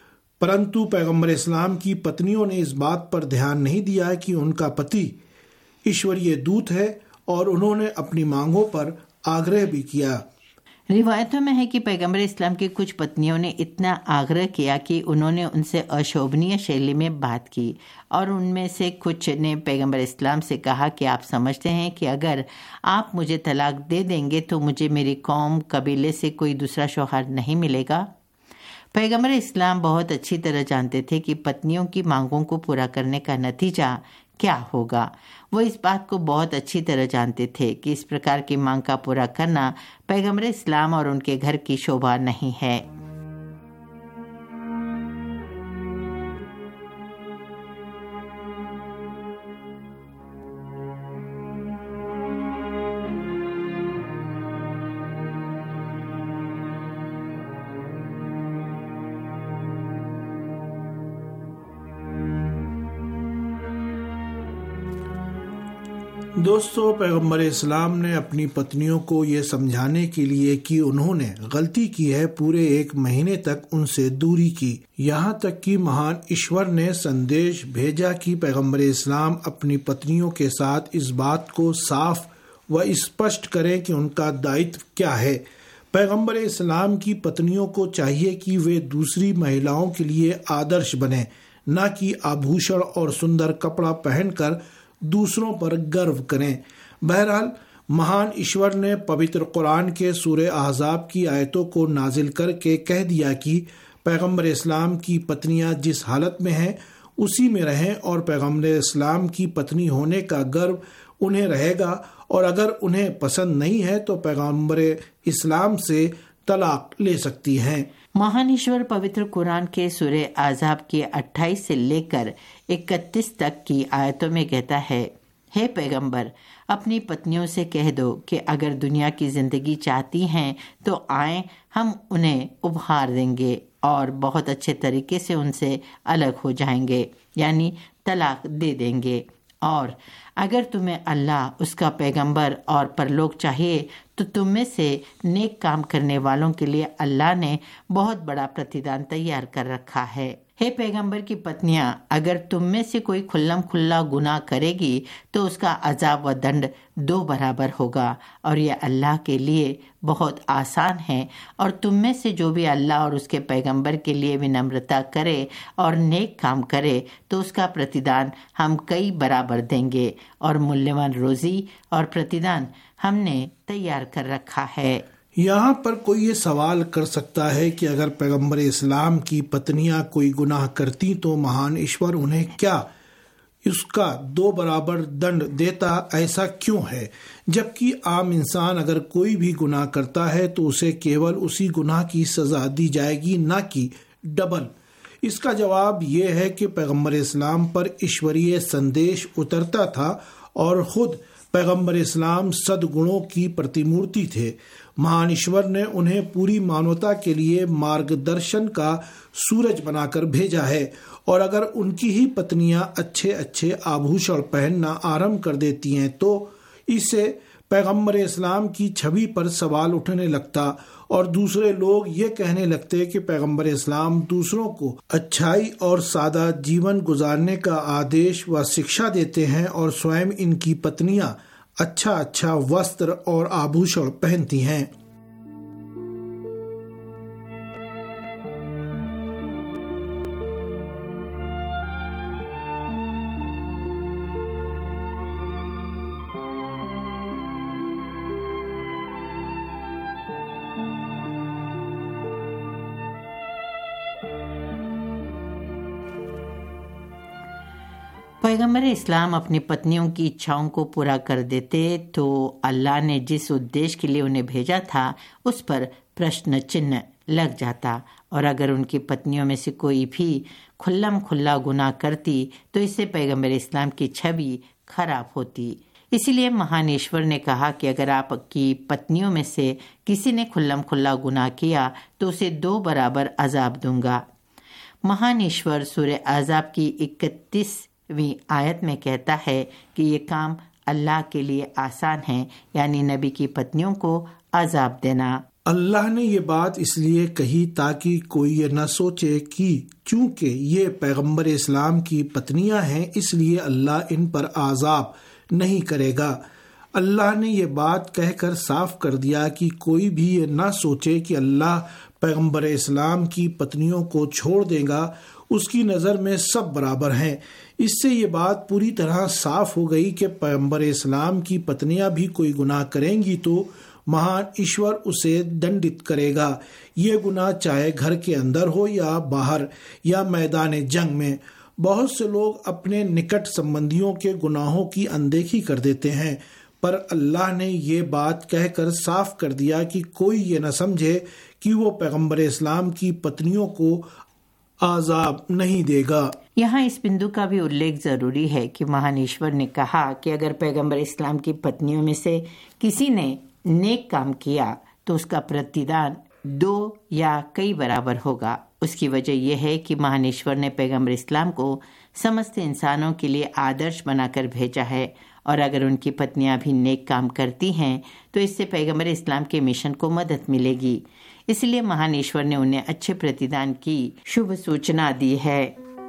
परंतु पैगंबर इस्लाम की पत्नियों ने इस बात पर ध्यान नहीं दिया कि उनका पति ईश्वरीय दूत है और उन्होंने अपनी मांगों पर आग्रह भी किया। रिवायतों में है कि पैगंबर इस्लाम की कुछ पत्नियों ने इतना आग्रह किया कि उन्होंने उनसे अशोभनीय शैली में बात की और उनमें से कुछ ने पैगंबर इस्लाम से कहा कि आप समझते हैं कि अगर आप मुझे तलाक दे देंगे तो मुझे मेरी कौम कबीले से कोई दूसरा शौहर नहीं मिलेगा। पैगंबर इस्लाम बहुत अच्छी तरह जानते थे कि पत्नियों की मांगों को पूरा करने का नतीजा क्या होगा। वो इस बात को बहुत अच्छी तरह जानते थे कि इस प्रकार की मांग का पूरा करना पैगंबर इस्लाम और उनके घर की शोभा नहीं है। दोस्तों, पैगंबर इस्लाम ने अपनी पत्नियों को ये समझाने के लिए कि उन्होंने गलती की है, पूरे 1 महीने तक उनसे दूरी की। यहाँ तक कि महान ईश्वर ने संदेश भेजा कि पैगंबर इस्लाम अपनी पत्नियों के साथ इस बात को साफ व स्पष्ट करें कि उनका दायित्व क्या है। पैगंबर इस्लाम की पत्नियों को चाहिए कि वे दूसरी महिलाओं के लिए आदर्श बने, न कि आभूषण और सुंदर कपड़ा पहनकर दूसरों पर गर्व करें। बहरहाल, महान ईश्वर ने पवित्र कुरान के सूरह अहज़ाब की आयतों को नाजिल करके कह दिया कि पैगंबर इस्लाम की पत्नियां जिस हालत में हैं उसी में रहें और पैगंबर इस्लाम की पत्नी होने का गर्व उन्हें रहेगा, और अगर उन्हें पसंद नहीं है तो पैगंबर इस्लाम से तलाक ले सकती हैं। महान ईश्वर पवित्र कुरान के सूरह अहज़ाब के 28 से लेकर 31 तक की आयतों में कहता है, हे पैगंबर, अपनी पत्नियों से कह दो कि अगर दुनिया की जिंदगी चाहती हैं तो आए, हम उन्हें उपहार देंगे और बहुत अच्छे तरीके से उनसे अलग हो जाएंगे, यानी तलाक दे देंगे। और अगर तुम्हें अल्लाह, उसका पैगंबर और परलोक चाहिए तो तुम में से नेक काम करने वालों के लिए अल्लाह ने बहुत बड़ा प्रतिदान तैयार कर रखा है। हे पैगंबर की पत्नियां, अगर तुम में से कोई खुल्लम खुल्ला गुनाह करेगी तो उसका अजाब व दंड 2 बराबर होगा, और यह अल्लाह के लिए बहुत आसान है। और तुम में से जो भी अल्लाह और उसके पैगंबर के लिए विनम्रता करे और नेक काम करे तो उसका प्रतिदान हम कई बराबर देंगे, और मूल्यवान रोजी और प्रतिदान हमने तैयार कर रखा है। यहाँ पर कोई ये सवाल कर सकता है कि अगर पैगंबर इस्लाम की पत्नियां कोई गुनाह करती तो महान ईश्वर उन्हें क्या उसका 2 बराबर दंड देता, ऐसा क्यों है? जबकि आम इंसान अगर कोई भी गुनाह करता है तो उसे केवल उसी गुनाह की सजा दी जाएगी, ना कि डबल। इसका जवाब यह है कि पैगंबर इस्लाम पर ईश्वरीय संदेश उतरता था और खुद पैगंबर इस्लाम सद्गुणों की प्रतिमूर्ति थे। महान ईश्वर ने उन्हें पूरी मानवता के लिए मार्गदर्शन का सूरज बनाकर भेजा है, और अगर उनकी ही पत्नियां अच्छे अच्छे आभूषण पहनना आरंभ कर देती हैं तो इससे पैगंबर इस्लाम की छवि पर सवाल उठने लगता और दूसरे लोग ये कहने लगते कि पैगंबर इस्लाम दूसरों को अच्छाई और सादा जीवन गुजारने का आदेश व शिक्षा देते हैं और स्वयं इनकी पत्नियां अच्छा अच्छा वस्त्र और आभूषण पहनती हैं। पैगंबर इस्लाम अपनी पत्नियों की इच्छाओं को पूरा कर देते तो अल्लाह ने जिस उद्देश्य के लिए उन्हें भेजा था उस पर प्रश्न चिन्ह लग जाता, और अगर उनकी पत्नियों में से कोई भी खुल्लम खुल्ला गुनाह करती तो इससे पैगंबर इस्लाम की छवि खराब होती। इसीलिए महान ईश्वर ने कहा कि अगर आपकी पत्नियों में से किसी ने खुल्लम खुल्ला गुनाह किया तो उसे 2 बराबर अजाब दूंगा। महान ईश्वर सूरह अहज़ाब की 31वीं आयत में कहता है कि ये काम अल्लाह के लिए आसान है, यानी नबी की पत्नियों को अजाब देना। अल्लाह ने ये बात इसलिए कही ताकि कोई ये न सोचे कि चूंकि ये पैगंबर इस्लाम की पत्नियां हैं इसलिए अल्लाह इन पर आजाब नहीं करेगा। अल्लाह ने ये बात कहकर साफ कर दिया कि कोई भी ये न सोचे कि अल्लाह पैगंबर इस्लाम की पत्नियों को छोड़ देगा, उसकी नज़र में सब बराबर हैं। इससे ये बात पूरी तरह साफ हो गई कि पैगंबर इस्लाम की पत्नियां भी कोई गुनाह करेंगी तो महान ईश्वर उसे दंडित करेगा। ये गुनाह चाहे घर के अंदर हो या बाहर या मैदान जंग में। बहुत से लोग अपने निकट संबंधियों के गुनाहों की अनदेखी कर देते हैं, पर अल्लाह ने ये बात कहकर साफ कर दिया कि कोई ये न समझे कि वो पैगंबर इस्लाम की पत्नियों को आजाब नहीं देगा। यहाँ इस बिंदु का भी उल्लेख जरूरी है कि महान ईश्वर ने कहा कि अगर पैगंबर इस्लाम की पत्नियों में से किसी ने नेक काम किया तो उसका प्रतिदान 2 या कई बराबर होगा। उसकी वजह यह है कि महान ईश्वर ने पैगंबर इस्लाम को समस्त इंसानों के लिए आदर्श बनाकर भेजा है और अगर उनकी पत्नियां भी नेक काम करती हैं तो इससे पैगंबर इस्लाम के मिशन को मदद मिलेगी। इसलिए महान ईश्वर ने उन्हें अच्छे प्रतिदान की शुभ सूचना दी है।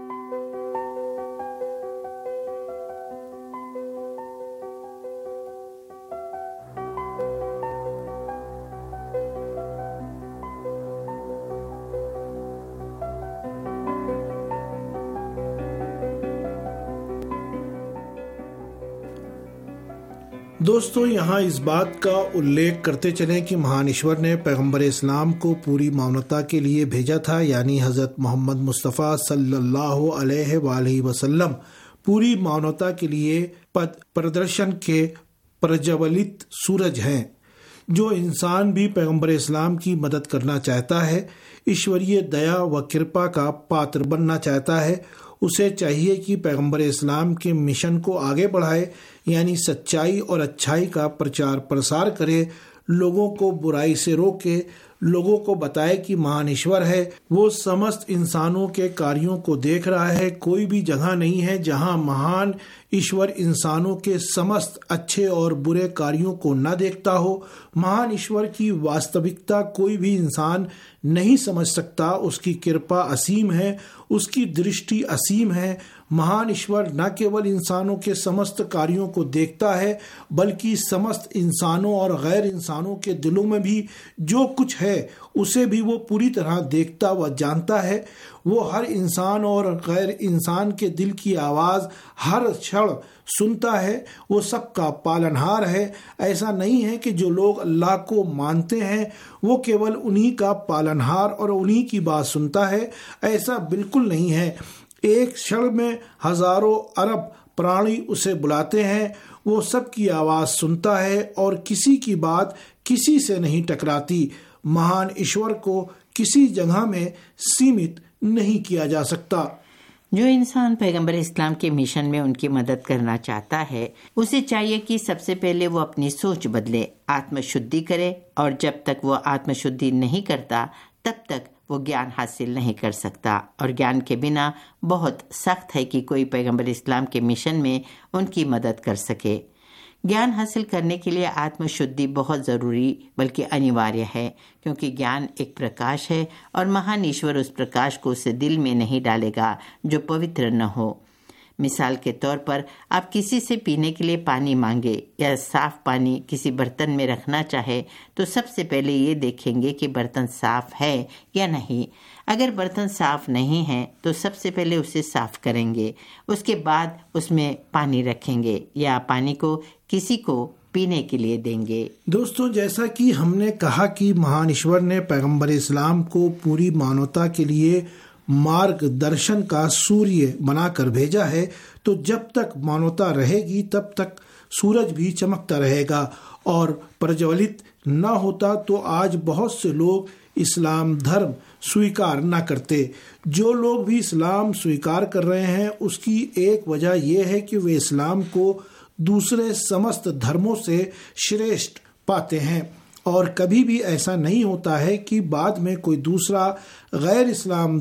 दोस्तों, यहाँ इस बात का उल्लेख करते चलें कि महान ईश्वर ने पैगंबर इस्लाम को पूरी मानवता के लिए भेजा था, यानी हज़रत मोहम्मद मुस्तफ़ा सल्लल्लाहु अलैहि वसल्लम पूरी मानवता के लिए पथ प्रदर्शन के प्रज्वलित सूरज हैं। जो इंसान भी पैगंबर इस्लाम की मदद करना चाहता है, ईश्वरीय दया व कृपा का पात्र बनना चाहता है, उसे चाहिए कि पैगंबर इस्लाम के मिशन को आगे बढ़ाए, यानी सच्चाई और अच्छाई का प्रचार प्रसार करे, लोगों को बुराई से रोके, लोगों को बताए कि महान ईश्वर है, वो समस्त इंसानों के कार्यों को देख रहा है। कोई भी जगह नहीं है जहां महान ईश्वर इंसानों के समस्त अच्छे और बुरे कार्यों को न देखता हो। महान ईश्वर की वास्तविकता कोई भी इंसान नहीं समझ सकता। उसकी कृपा असीम है, उसकी दृष्टि असीम है। महान ईश्वर न केवल इंसानों के समस्त कार्यों को देखता है, बल्कि समस्त इंसानों और गैर इंसानों के दिलों में भी जो कुछ है उसे भी वो पूरी तरह देखता व जानता है। वो हर इंसान और गैर इंसान के दिल की आवाज़ हर क्षण सुनता है। वो सबका पालनहार है। ऐसा नहीं है कि जो लोग अल्लाह को मानते हैं वो केवल उन्हीं का पालनहार और उन्हीं की बात सुनता है। ऐसा बिल्कुल नहीं है। एक क्षण में हजारों अरब प्राणी उसे बुलाते हैं। वो सबकी आवाज़ सुनता है और किसी की बात किसी से नहीं टकराती। महान ईश्वर को किसी जगह में सीमित नहीं किया जा सकता। जो इंसान पैगंबर इस्लाम के मिशन में उनकी मदद करना चाहता है, उसे चाहिए कि सबसे पहले वो अपनी सोच बदले, आत्मशुद्धि करे, और जब तक वो आत्मशुद्धि नहीं करता तब तक वो ज्ञान हासिल नहीं कर सकता। और ज्ञान के बिना बहुत सख्त है कि कोई पैगंबर इस्लाम के मिशन में उनकी मदद कर सके। ज्ञान हासिल करने के लिए आत्मशुद्धि बहुत ज़रूरी बल्कि अनिवार्य है, क्योंकि ज्ञान एक प्रकाश है और महान ईश्वर उस प्रकाश को उसे दिल में नहीं डालेगा जो पवित्र न हो। मिसाल के तौर पर आप किसी से पीने के लिए पानी मांगे या साफ पानी किसी बर्तन में रखना चाहे तो सबसे पहले ये देखेंगे कि बर्तन साफ है या नहीं। अगर बर्तन साफ नहीं है तो सबसे पहले उसे साफ करेंगे, उसके बाद उसमें पानी रखेंगे या पानी को किसी को पीने के लिए देंगे। दोस्तों, जैसा कि हमने कहा कि महान ईश्वर ने पैगंबर इस्लाम को पूरी मानवता के लिए मार्गदर्शन का सूर्य बनाकर भेजा है, तो जब तक मानवता रहेगी तब तक सूरज भी चमकता रहेगा। और प्रज्वलित न होता तो आज बहुत से लोग इस्लाम धर्म स्वीकार न करते। जो लोग भी इस्लाम स्वीकार कर रहे हैं उसकी एक वजह यह है कि वे इस्लाम को दूसरे समस्त धर्मों से श्रेष्ठ पाते हैं, और कभी भी ऐसा नहीं होता है कि बाद में कोई दूसरा गैर इस्लाम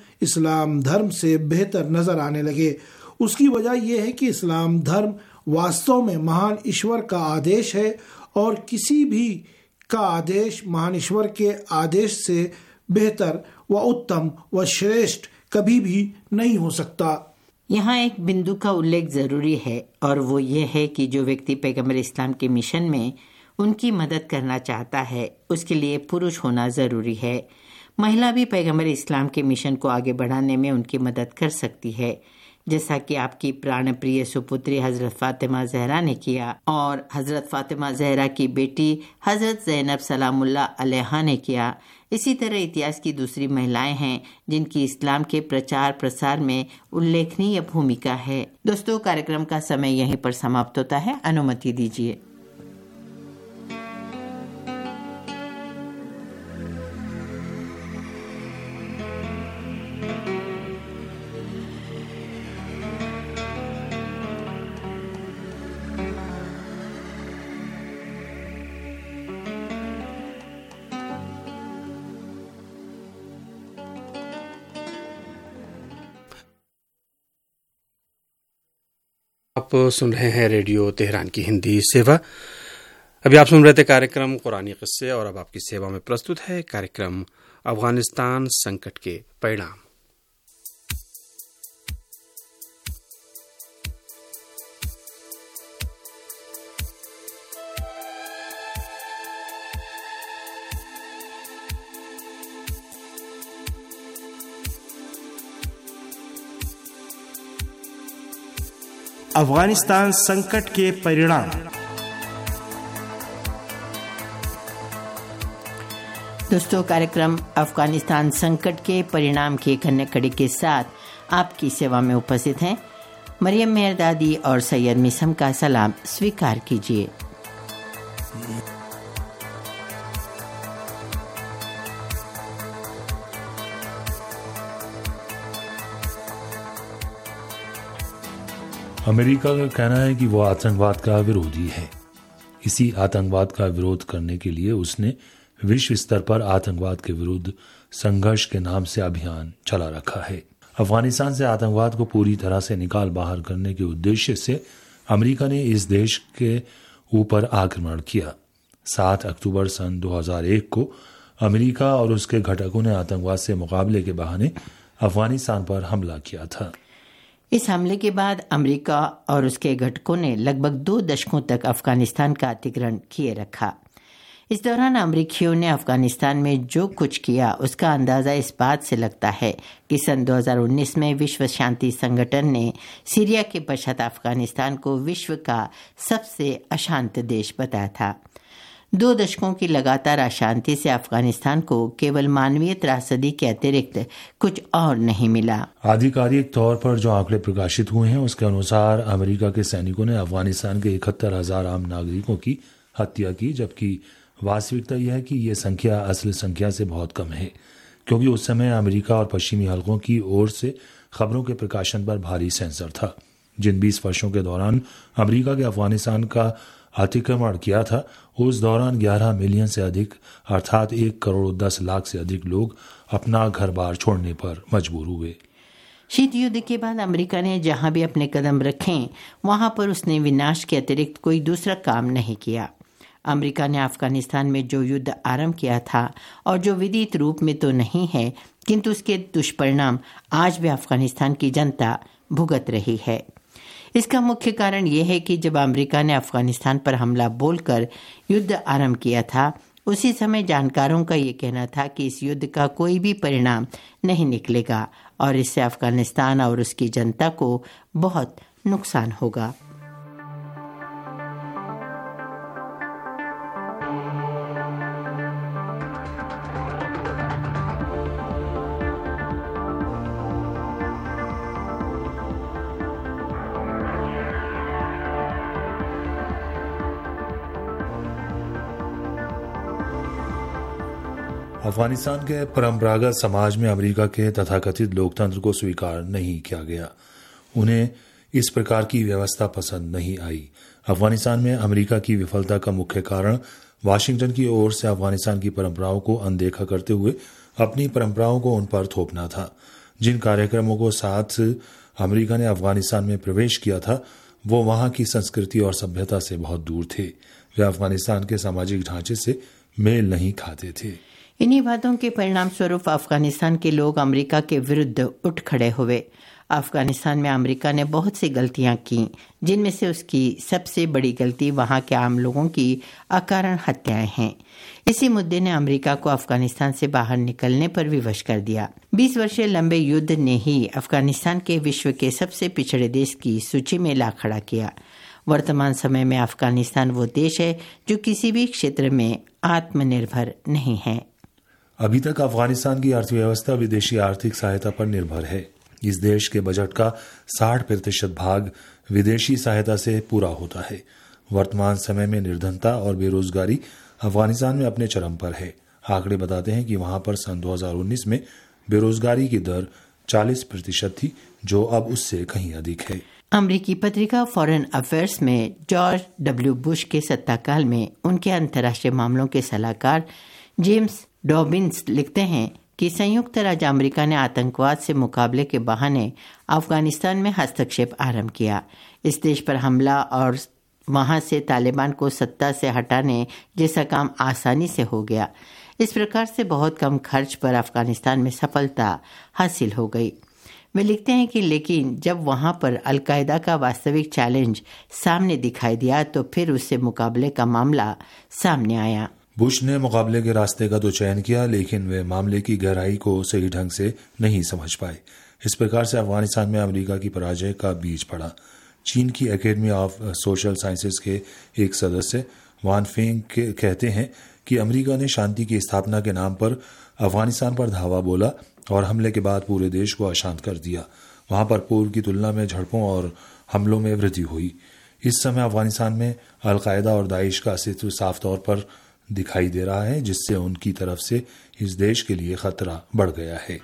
धर्म से बेहतर नजर आने लगे। उसकी वजह यह है कि इस्लाम धर्म वास्तव में महान ईश्वर का आदेश है, और किसी भी का आदेश महान ईश्वर के आदेश से बेहतर व उत्तम व श्रेष्ठ कभी भी नहीं हो सकता। यहाँ एक बिंदु का उल्लेख जरूरी है, और वो ये है कि जो व्यक्ति पैगंबर इस्लाम के मिशन में उनकी मदद करना चाहता है उसके लिए पुरुष होना जरूरी है। महिला भी पैगंबर इस्लाम के मिशन को आगे बढ़ाने में उनकी मदद कर सकती है, जैसा कि आपकी प्राण प्रिय सुपुत्री हजरत फातिमा जहरा ने किया और हजरत फातिमा जहरा की बेटी हजरत ज़ैनब सलामुल्लाह अलैहा ने किया। इसी तरह इतिहास की दूसरी महिलाएं हैं जिनकी इस्लाम के प्रचार प्रसार में उल्लेखनीय भूमिका है। दोस्तों, कार्यक्रम का समय यहीं पर समाप्त होता है। अनुमति दीजिए। आप सुन रहे हैं रेडियो तेहरान की हिंदी सेवा। अभी आप सुन रहे थे कार्यक्रम कुरानी किस्से और अब आपकी सेवा में प्रस्तुत है कार्यक्रम अफगानिस्तान संकट के परिणाम। अफगानिस्तान संकट के परिणाम। दोस्तों, कार्यक्रम अफगानिस्तान संकट के परिणाम की एक अन्य कड़ी के साथ आपकी सेवा में उपस्थित हैं मरियम मेहरदादी और सैयद मिसम का सलाम स्वीकार कीजिए। अमेरिका का कहना है कि वो आतंकवाद का विरोधी है। इसी आतंकवाद का विरोध करने के लिए उसने विश्व स्तर पर आतंकवाद के विरुद्ध संघर्ष के नाम से अभियान चला रखा है। अफगानिस्तान से आतंकवाद को पूरी तरह से निकाल बाहर करने के उद्देश्य से अमेरिका ने इस देश के ऊपर आक्रमण किया। 7 अक्टूबर सन 2001 को अमेरिका और उसके घटकों ने आतंकवाद से मुकाबले के बहाने अफगानिस्तान पर हमला किया था। इस हमले के बाद अमेरिका और उसके घटकों ने लगभग 2 दशकों तक अफगानिस्तान का अतिक्रमण किए रखा। इस दौरान अमेरिकियों ने अफगानिस्तान में जो कुछ किया उसका अंदाजा इस बात से लगता है कि सन 2019 में विश्व शांति संगठन ने सीरिया के पश्चात अफगानिस्तान को विश्व का सबसे अशांत देश बताया था। 2 दशकों की लगातार अशांति से अफगानिस्तान को केवल मानवीय त्रासदी के अतिरिक्त कुछ और नहीं मिला। आधिकारिक तौर पर जो आंकड़े प्रकाशित हुए हैं उसके अनुसार अमेरिका के सैनिकों ने अफगानिस्तान के 71,000 आम नागरिकों की हत्या की, जबकि वास्तविकता यह है कि यह संख्या असल संख्या से बहुत कम है, क्योंकि उस समय अमेरिका और पश्चिमी हलकों की ओर से खबरों के प्रकाशन पर भारी सेंसर था। जिन 20 वर्षों के दौरान अमेरिका के अफगानिस्तान का अतिक्रमण किया था, उस दौरान 11 मिलियन से अधिक अर्थात 1 करोड़ 10 लाख से अधिक लोग अपना घर बार छोड़ने पर मजबूर हुए। शीत युद्ध के बाद अमेरिका ने जहां भी अपने कदम रखे वहां पर उसने विनाश के अतिरिक्त कोई दूसरा काम नहीं किया। अमेरिका ने अफगानिस्तान में जो युद्ध आरंभ किया था और जो विदित रूप में तो नहीं है, किंतु उसके दुष्परिणाम आज भी अफगानिस्तान की जनता भुगत रही है। इसका मुख्य कारण यह है कि जब अमेरिका ने अफगानिस्तान पर हमला बोलकर युद्ध आरंभ किया था, उसी समय जानकारों का ये कहना था कि इस युद्ध का कोई भी परिणाम नहीं निकलेगा और इससे अफगानिस्तान और उसकी जनता को बहुत नुकसान होगा। अफगानिस्तान के परंपरागत समाज में अमेरिका के तथाकथित लोकतंत्र को स्वीकार नहीं किया गया। उन्हें इस प्रकार की व्यवस्था पसंद नहीं आई। अफगानिस्तान में अमेरिका की विफलता का मुख्य कारण वाशिंगटन की ओर से अफगानिस्तान की परंपराओं को अनदेखा करते हुए अपनी परंपराओं को उन पर थोपना था। जिन कार्यक्रमों को साथ अमेरिका ने अफगानिस्तान में प्रवेश किया था, वो वहां की संस्कृति और सभ्यता से बहुत दूर थे। वे अफगानिस्तान के सामाजिक ढांचे से मेल नहीं खाते थे। इन्हीं बातों के परिणाम स्वरूप अफगानिस्तान के लोग अमेरिका के विरुद्ध उठ खड़े हुए। अफगानिस्तान में अमेरिका ने बहुत सी गलतियां की, जिनमें से उसकी सबसे बड़ी गलती वहां के आम लोगों की अकारण हत्याएं हैं। इसी मुद्दे ने अमेरिका को अफगानिस्तान से बाहर निकलने पर विवश कर दिया। 20 वर्षीय लंबे युद्ध ने ही अफगानिस्तान के विश्व के सबसे पिछड़े देश की सूची में ला खड़ा किया। वर्तमान समय में अफगानिस्तान वो देश है जो किसी भी क्षेत्र में आत्मनिर्भर नहीं है। अभी तक अफगानिस्तान की अर्थव्यवस्था विदेशी आर्थिक सहायता पर निर्भर है। इस देश के बजट का 60% भाग विदेशी सहायता से पूरा होता है। वर्तमान समय में निर्धनता और बेरोजगारी अफगानिस्तान में अपने चरम पर है। आंकड़े बताते हैं कि वहां पर सन 2019 में बेरोजगारी की दर 40% थी, जो अब उससे कहीं अधिक है। अमेरिकी पत्रिका फॉरेन अफेयर्स में जॉर्ज डब्ल्यू बुश के सत्ताकाल में उनके अंतर्राष्ट्रीय मामलों के सलाहकार जेम्स डॉबिन्स लिखते हैं कि संयुक्त राज्य अमेरिका ने आतंकवाद से मुकाबले के बहाने अफगानिस्तान में हस्तक्षेप आरंभ किया। इस देश पर हमला और वहां से तालिबान को सत्ता से हटाने जैसा काम आसानी से हो गया। इस प्रकार से बहुत कम खर्च पर अफगानिस्तान में सफलता हासिल हो गई। वे लिखते हैं कि लेकिन जब वहां पर अलकायदा का वास्तविक चैलेंज सामने दिखाई दिया तो फिर उससे मुकाबले का मामला सामने आया। बुश ने मुकाबले के रास्ते का तो चयन किया, लेकिन वे मामले की गहराई को सही ढंग से नहीं समझ पाए। इस प्रकार से अफगानिस्तान में अमेरिका की पराजय का बीज पड़ा। चीन की एकेडमी ऑफ सोशल साइंसेज के एक सदस्य वान फेंग कहते हैं कि अमेरिका ने शांति की स्थापना के नाम पर अफगानिस्तान पर धावा बोला और हमले के बाद पूरे देश को अशांत कर दिया। वहां पर पूर्व की तुलना में झड़पों और हमलों में वृद्धि हुई। इस समय अफगानिस्तान में अलकायदा और दाइश का अस्तित्व साफ तौर पर दिखाई दे रहा है, जिससे उनकी तरफ से इस देश के लिए खतरा बढ़ गया है।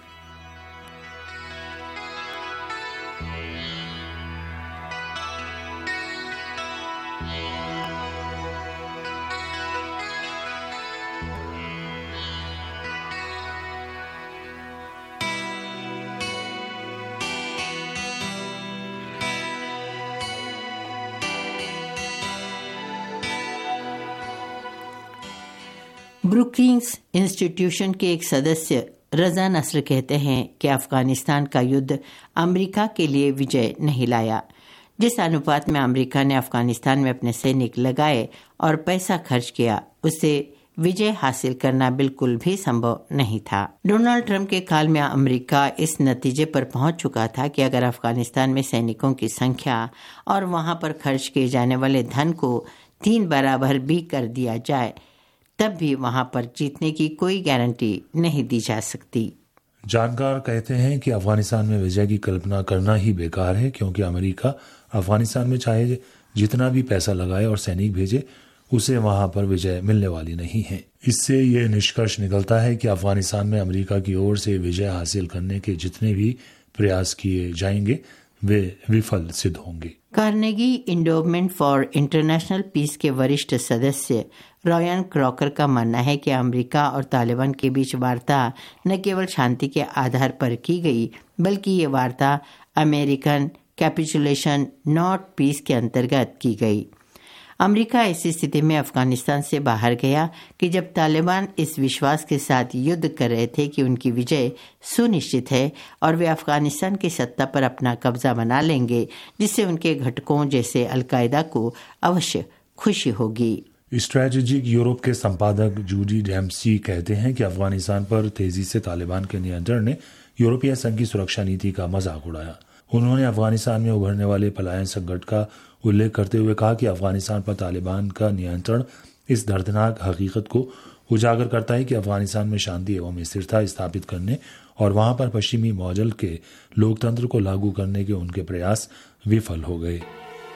ब्रुकिंग्स इंस्टीट्यूशन के एक सदस्य रजा नस्र कहते हैं कि अफगानिस्तान का युद्ध अमेरिका के लिए विजय नहीं लाया। जिस अनुपात में अमेरिका ने अफगानिस्तान में अपने सैनिक लगाए और पैसा खर्च किया, उससे विजय हासिल करना बिल्कुल भी संभव नहीं था। डोनाल्ड ट्रंप के काल में अमेरिका इस नतीजे पर पहुंच चुका था कि अगर अफगानिस्तान में सैनिकों की संख्या और वहां पर खर्च किए जाने वाले धन को 3 बराबर भी कर दिया जाए, तब भी वहां पर जीतने की कोई गारंटी नहीं दी जा सकती। जानकार कहते हैं कि अफगानिस्तान में विजय की कल्पना करना ही बेकार है, क्योंकि अमेरिका अफगानिस्तान में चाहे जितना भी पैसा लगाए और सैनिक भेजे, उसे वहां पर विजय मिलने वाली नहीं है। इससे ये निष्कर्ष निकलता है कि अफगानिस्तान में अमेरिका की ओर से विजय हासिल करने के जितने भी प्रयास किए जाएंगे वे विफल सिद्ध होंगे। Carnegie Endowment for International Peace के वरिष्ठ सदस्य रॉयन क्रॉकर का मानना है कि अमेरिका और तालिबान के बीच वार्ता न केवल शांति के आधार पर की गई, बल्कि ये वार्ता अमेरिकन कैपिचुलेशन नॉट पीस के अंतर्गत की गई। अमेरिका ऐसी स्थिति में अफगानिस्तान से बाहर गया कि जब तालिबान इस विश्वास के साथ युद्ध कर रहे थे कि उनकी विजय सुनिश्चित है और वे अफगानिस्तान की सत्ता पर अपना कब्जा बना लेंगे, जिससे उनके घटकों जैसे अलकायदा को अवश्य खुशी होगी। स्ट्रेटेजिक यूरोप के संपादक जूडी डैम्सी कहते हैं कि अफगानिस्तान पर तेजी से तालिबान के नियंत्रण ने यूरोपीय संघ की सुरक्षा नीति का मजाक उड़ाया। उन्होंने अफगानिस्तान में उभरने वाले पलायन संकट का उल्लेख करते हुए कहा कि अफगानिस्तान पर तालिबान का नियंत्रण इस दर्दनाक हकीकत को उजागर करता है कि अफगानिस्तान में शांति एवं स्थिरता स्थापित करने और वहां पर पश्चिमी मॉडल के लोकतंत्र को लागू करने के उनके प्रयास विफल हो गए।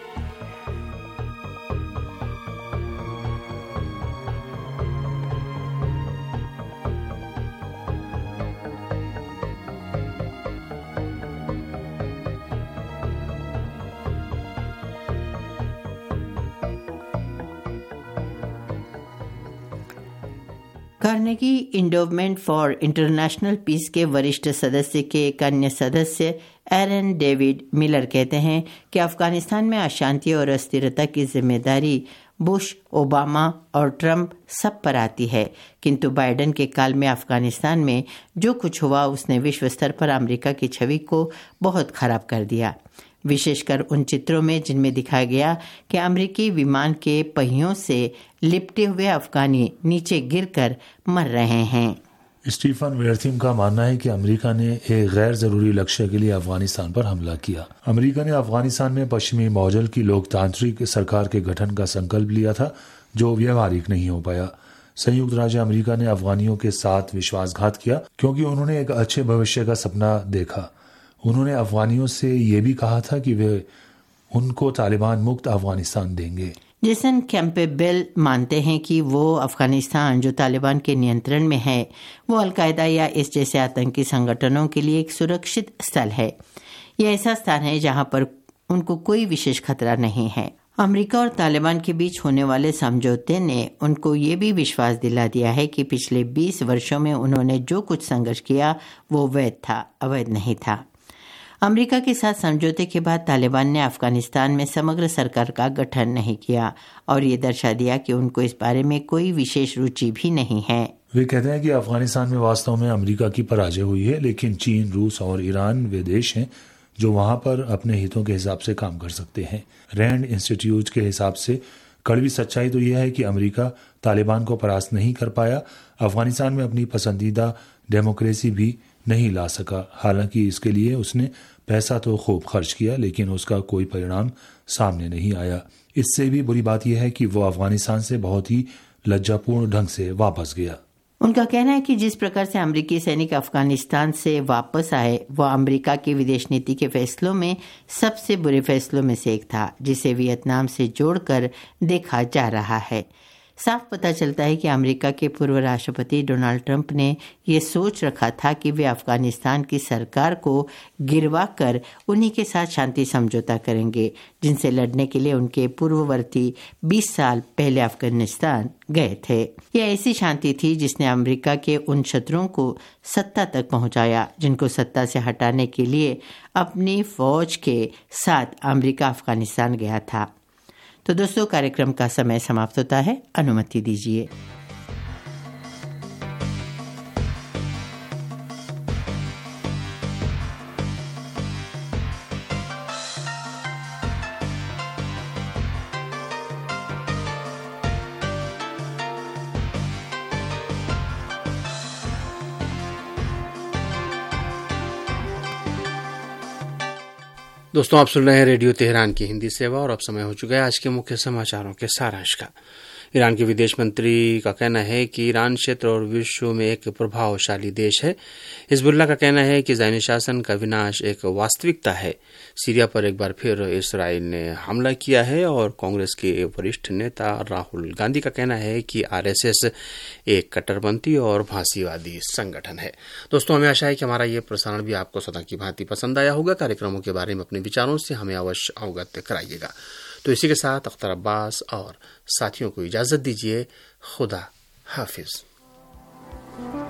Carnegie Endowment for International Peace के वरिष्ठ सदस्य के एक अन्य सदस्य एरन डेविड मिलर कहते हैं कि अफगानिस्तान में अशांति और अस्थिरता की जिम्मेदारी बुश, ओबामा और ट्रंप सब पर आती है, किंतु बाइडेन के काल में अफगानिस्तान में जो कुछ हुआ उसने विश्व स्तर पर अमेरिका की छवि को बहुत खराब कर दिया, विशेषकर उन चित्रों में जिनमें दिखाया गया कि अमेरिकी विमान के पहियों से लिपटे हुए अफगानी नीचे गिरकर मर रहे हैं। स्टीफन वेर्थीम का मानना है कि अमेरिका ने एक गैर जरूरी लक्ष्य के लिए अफगानिस्तान पर हमला किया। अमेरिका ने अफगानिस्तान में पश्चिमी मॉडल की लोकतांत्रिक सरकार के गठन का संकल्प लिया था, जो व्यवहारिक नहीं हो पाया। संयुक्त राज्य अमेरिका ने अफगानियों के साथ विश्वासघात किया क्योंकि उन्होंने एक अच्छे भविष्य का सपना देखा। उन्होंने अफगानियों से ये भी कहा था कि वे उनको तालिबान मुक्त अफगानिस्तान देंगे। जेसन कैंपेबेल मानते हैं कि वो अफगानिस्तान जो तालिबान के नियंत्रण में है वो अलकायदा या इस जैसे आतंकी संगठनों के लिए एक सुरक्षित स्थल है। यह ऐसा स्थान है जहां पर उनको कोई विशेष खतरा नहीं है। अमेरिका और तालिबान के बीच होने वाले समझौते ने उनको ये भी विश्वास दिला दिया है कि पिछले 20 वर्षों में उन्होंने जो कुछ संघर्ष किया वो वैध था, अवैध नहीं था। अमेरिका के साथ समझौते के बाद तालिबान ने अफगानिस्तान में समग्र सरकार का गठन नहीं किया और ये दर्शा दिया कि उनको इस बारे में कोई विशेष रुचि भी नहीं है। वे कहते हैं कि अफगानिस्तान में वास्तव में अमेरिका की पराजय हुई है, लेकिन चीन, रूस और ईरान वे देश हैं जो वहां पर अपने हितों के हिसाब से काम कर सकते हैं। रैंड इंस्टीट्यूट के हिसाब से कड़वी सच्चाई तो यह है कि अमेरिका तालिबान को परास्त नहीं कर पाया, अफगानिस्तान में अपनी पसंदीदा डेमोक्रेसी भी नहीं ला सका। हालांकि इसके लिए उसने पैसा तो खूब खर्च किया, लेकिन उसका कोई परिणाम सामने नहीं आया। इससे भी बुरी बात यह है कि वो अफगानिस्तान से बहुत ही लज्जापूर्ण ढंग से वापस गया। उनका कहना है कि जिस प्रकार से अमेरिकी सैनिक अफगानिस्तान से वापस आए वह अमेरिका की विदेश नीति के फैसलों में सबसे बुरे फैसलों में से एक था, जिसे वियतनाम से जोड़कर देखा जा रहा है। साफ पता चलता है कि अमेरिका के पूर्व राष्ट्रपति डोनाल्ड ट्रंप ने यह सोच रखा था कि वे अफगानिस्तान की सरकार को गिरवा कर उन्हीं के साथ शांति समझौता करेंगे, जिनसे लड़ने के लिए उनके पूर्ववर्ती 20 साल पहले अफगानिस्तान गए थे। यह ऐसी शांति थी जिसने अमेरिका के उन शत्रुओं को सत्ता तक पहुंचाया, जिनको सत्ता से हटाने के लिए अपनी फौज के साथ अमेरिका अफगानिस्तान गया था। तो दोस्तों, कार्यक्रम का समय समाप्त होता है, अनुमति दीजिए। दोस्तों, आप सुन रहे हैं रेडियो तेहरान की हिंदी सेवा और अब समय हो चुका है आज के मुख्य समाचारों के सारांश का। ईरान के विदेश मंत्री का कहना है कि ईरान क्षेत्र और विश्व में एक प्रभावशाली देश है। हिजबुल्ला का कहना है कि ज़ायनी शासन का विनाश एक वास्तविकता है। सीरिया पर एक बार फिर इसराइल ने हमला किया है और कांग्रेस के वरिष्ठ नेता राहुल गांधी का कहना है कि आरएसएस एक कट्टरपंथी और फांसीवादी संगठन है। दोस्तों, हमें आशा है कि हमारा ये प्रसारण भी आपको सदा की भांति पसंद आया होगा। कार्यक्रमों के बारे में अपने विचारों से हमें अवश्य अवगत कराइएगा। तो इसी के साथ अख्तर अब्बास और साथियों को इजाजत दीजिए। खुदा हाफिज।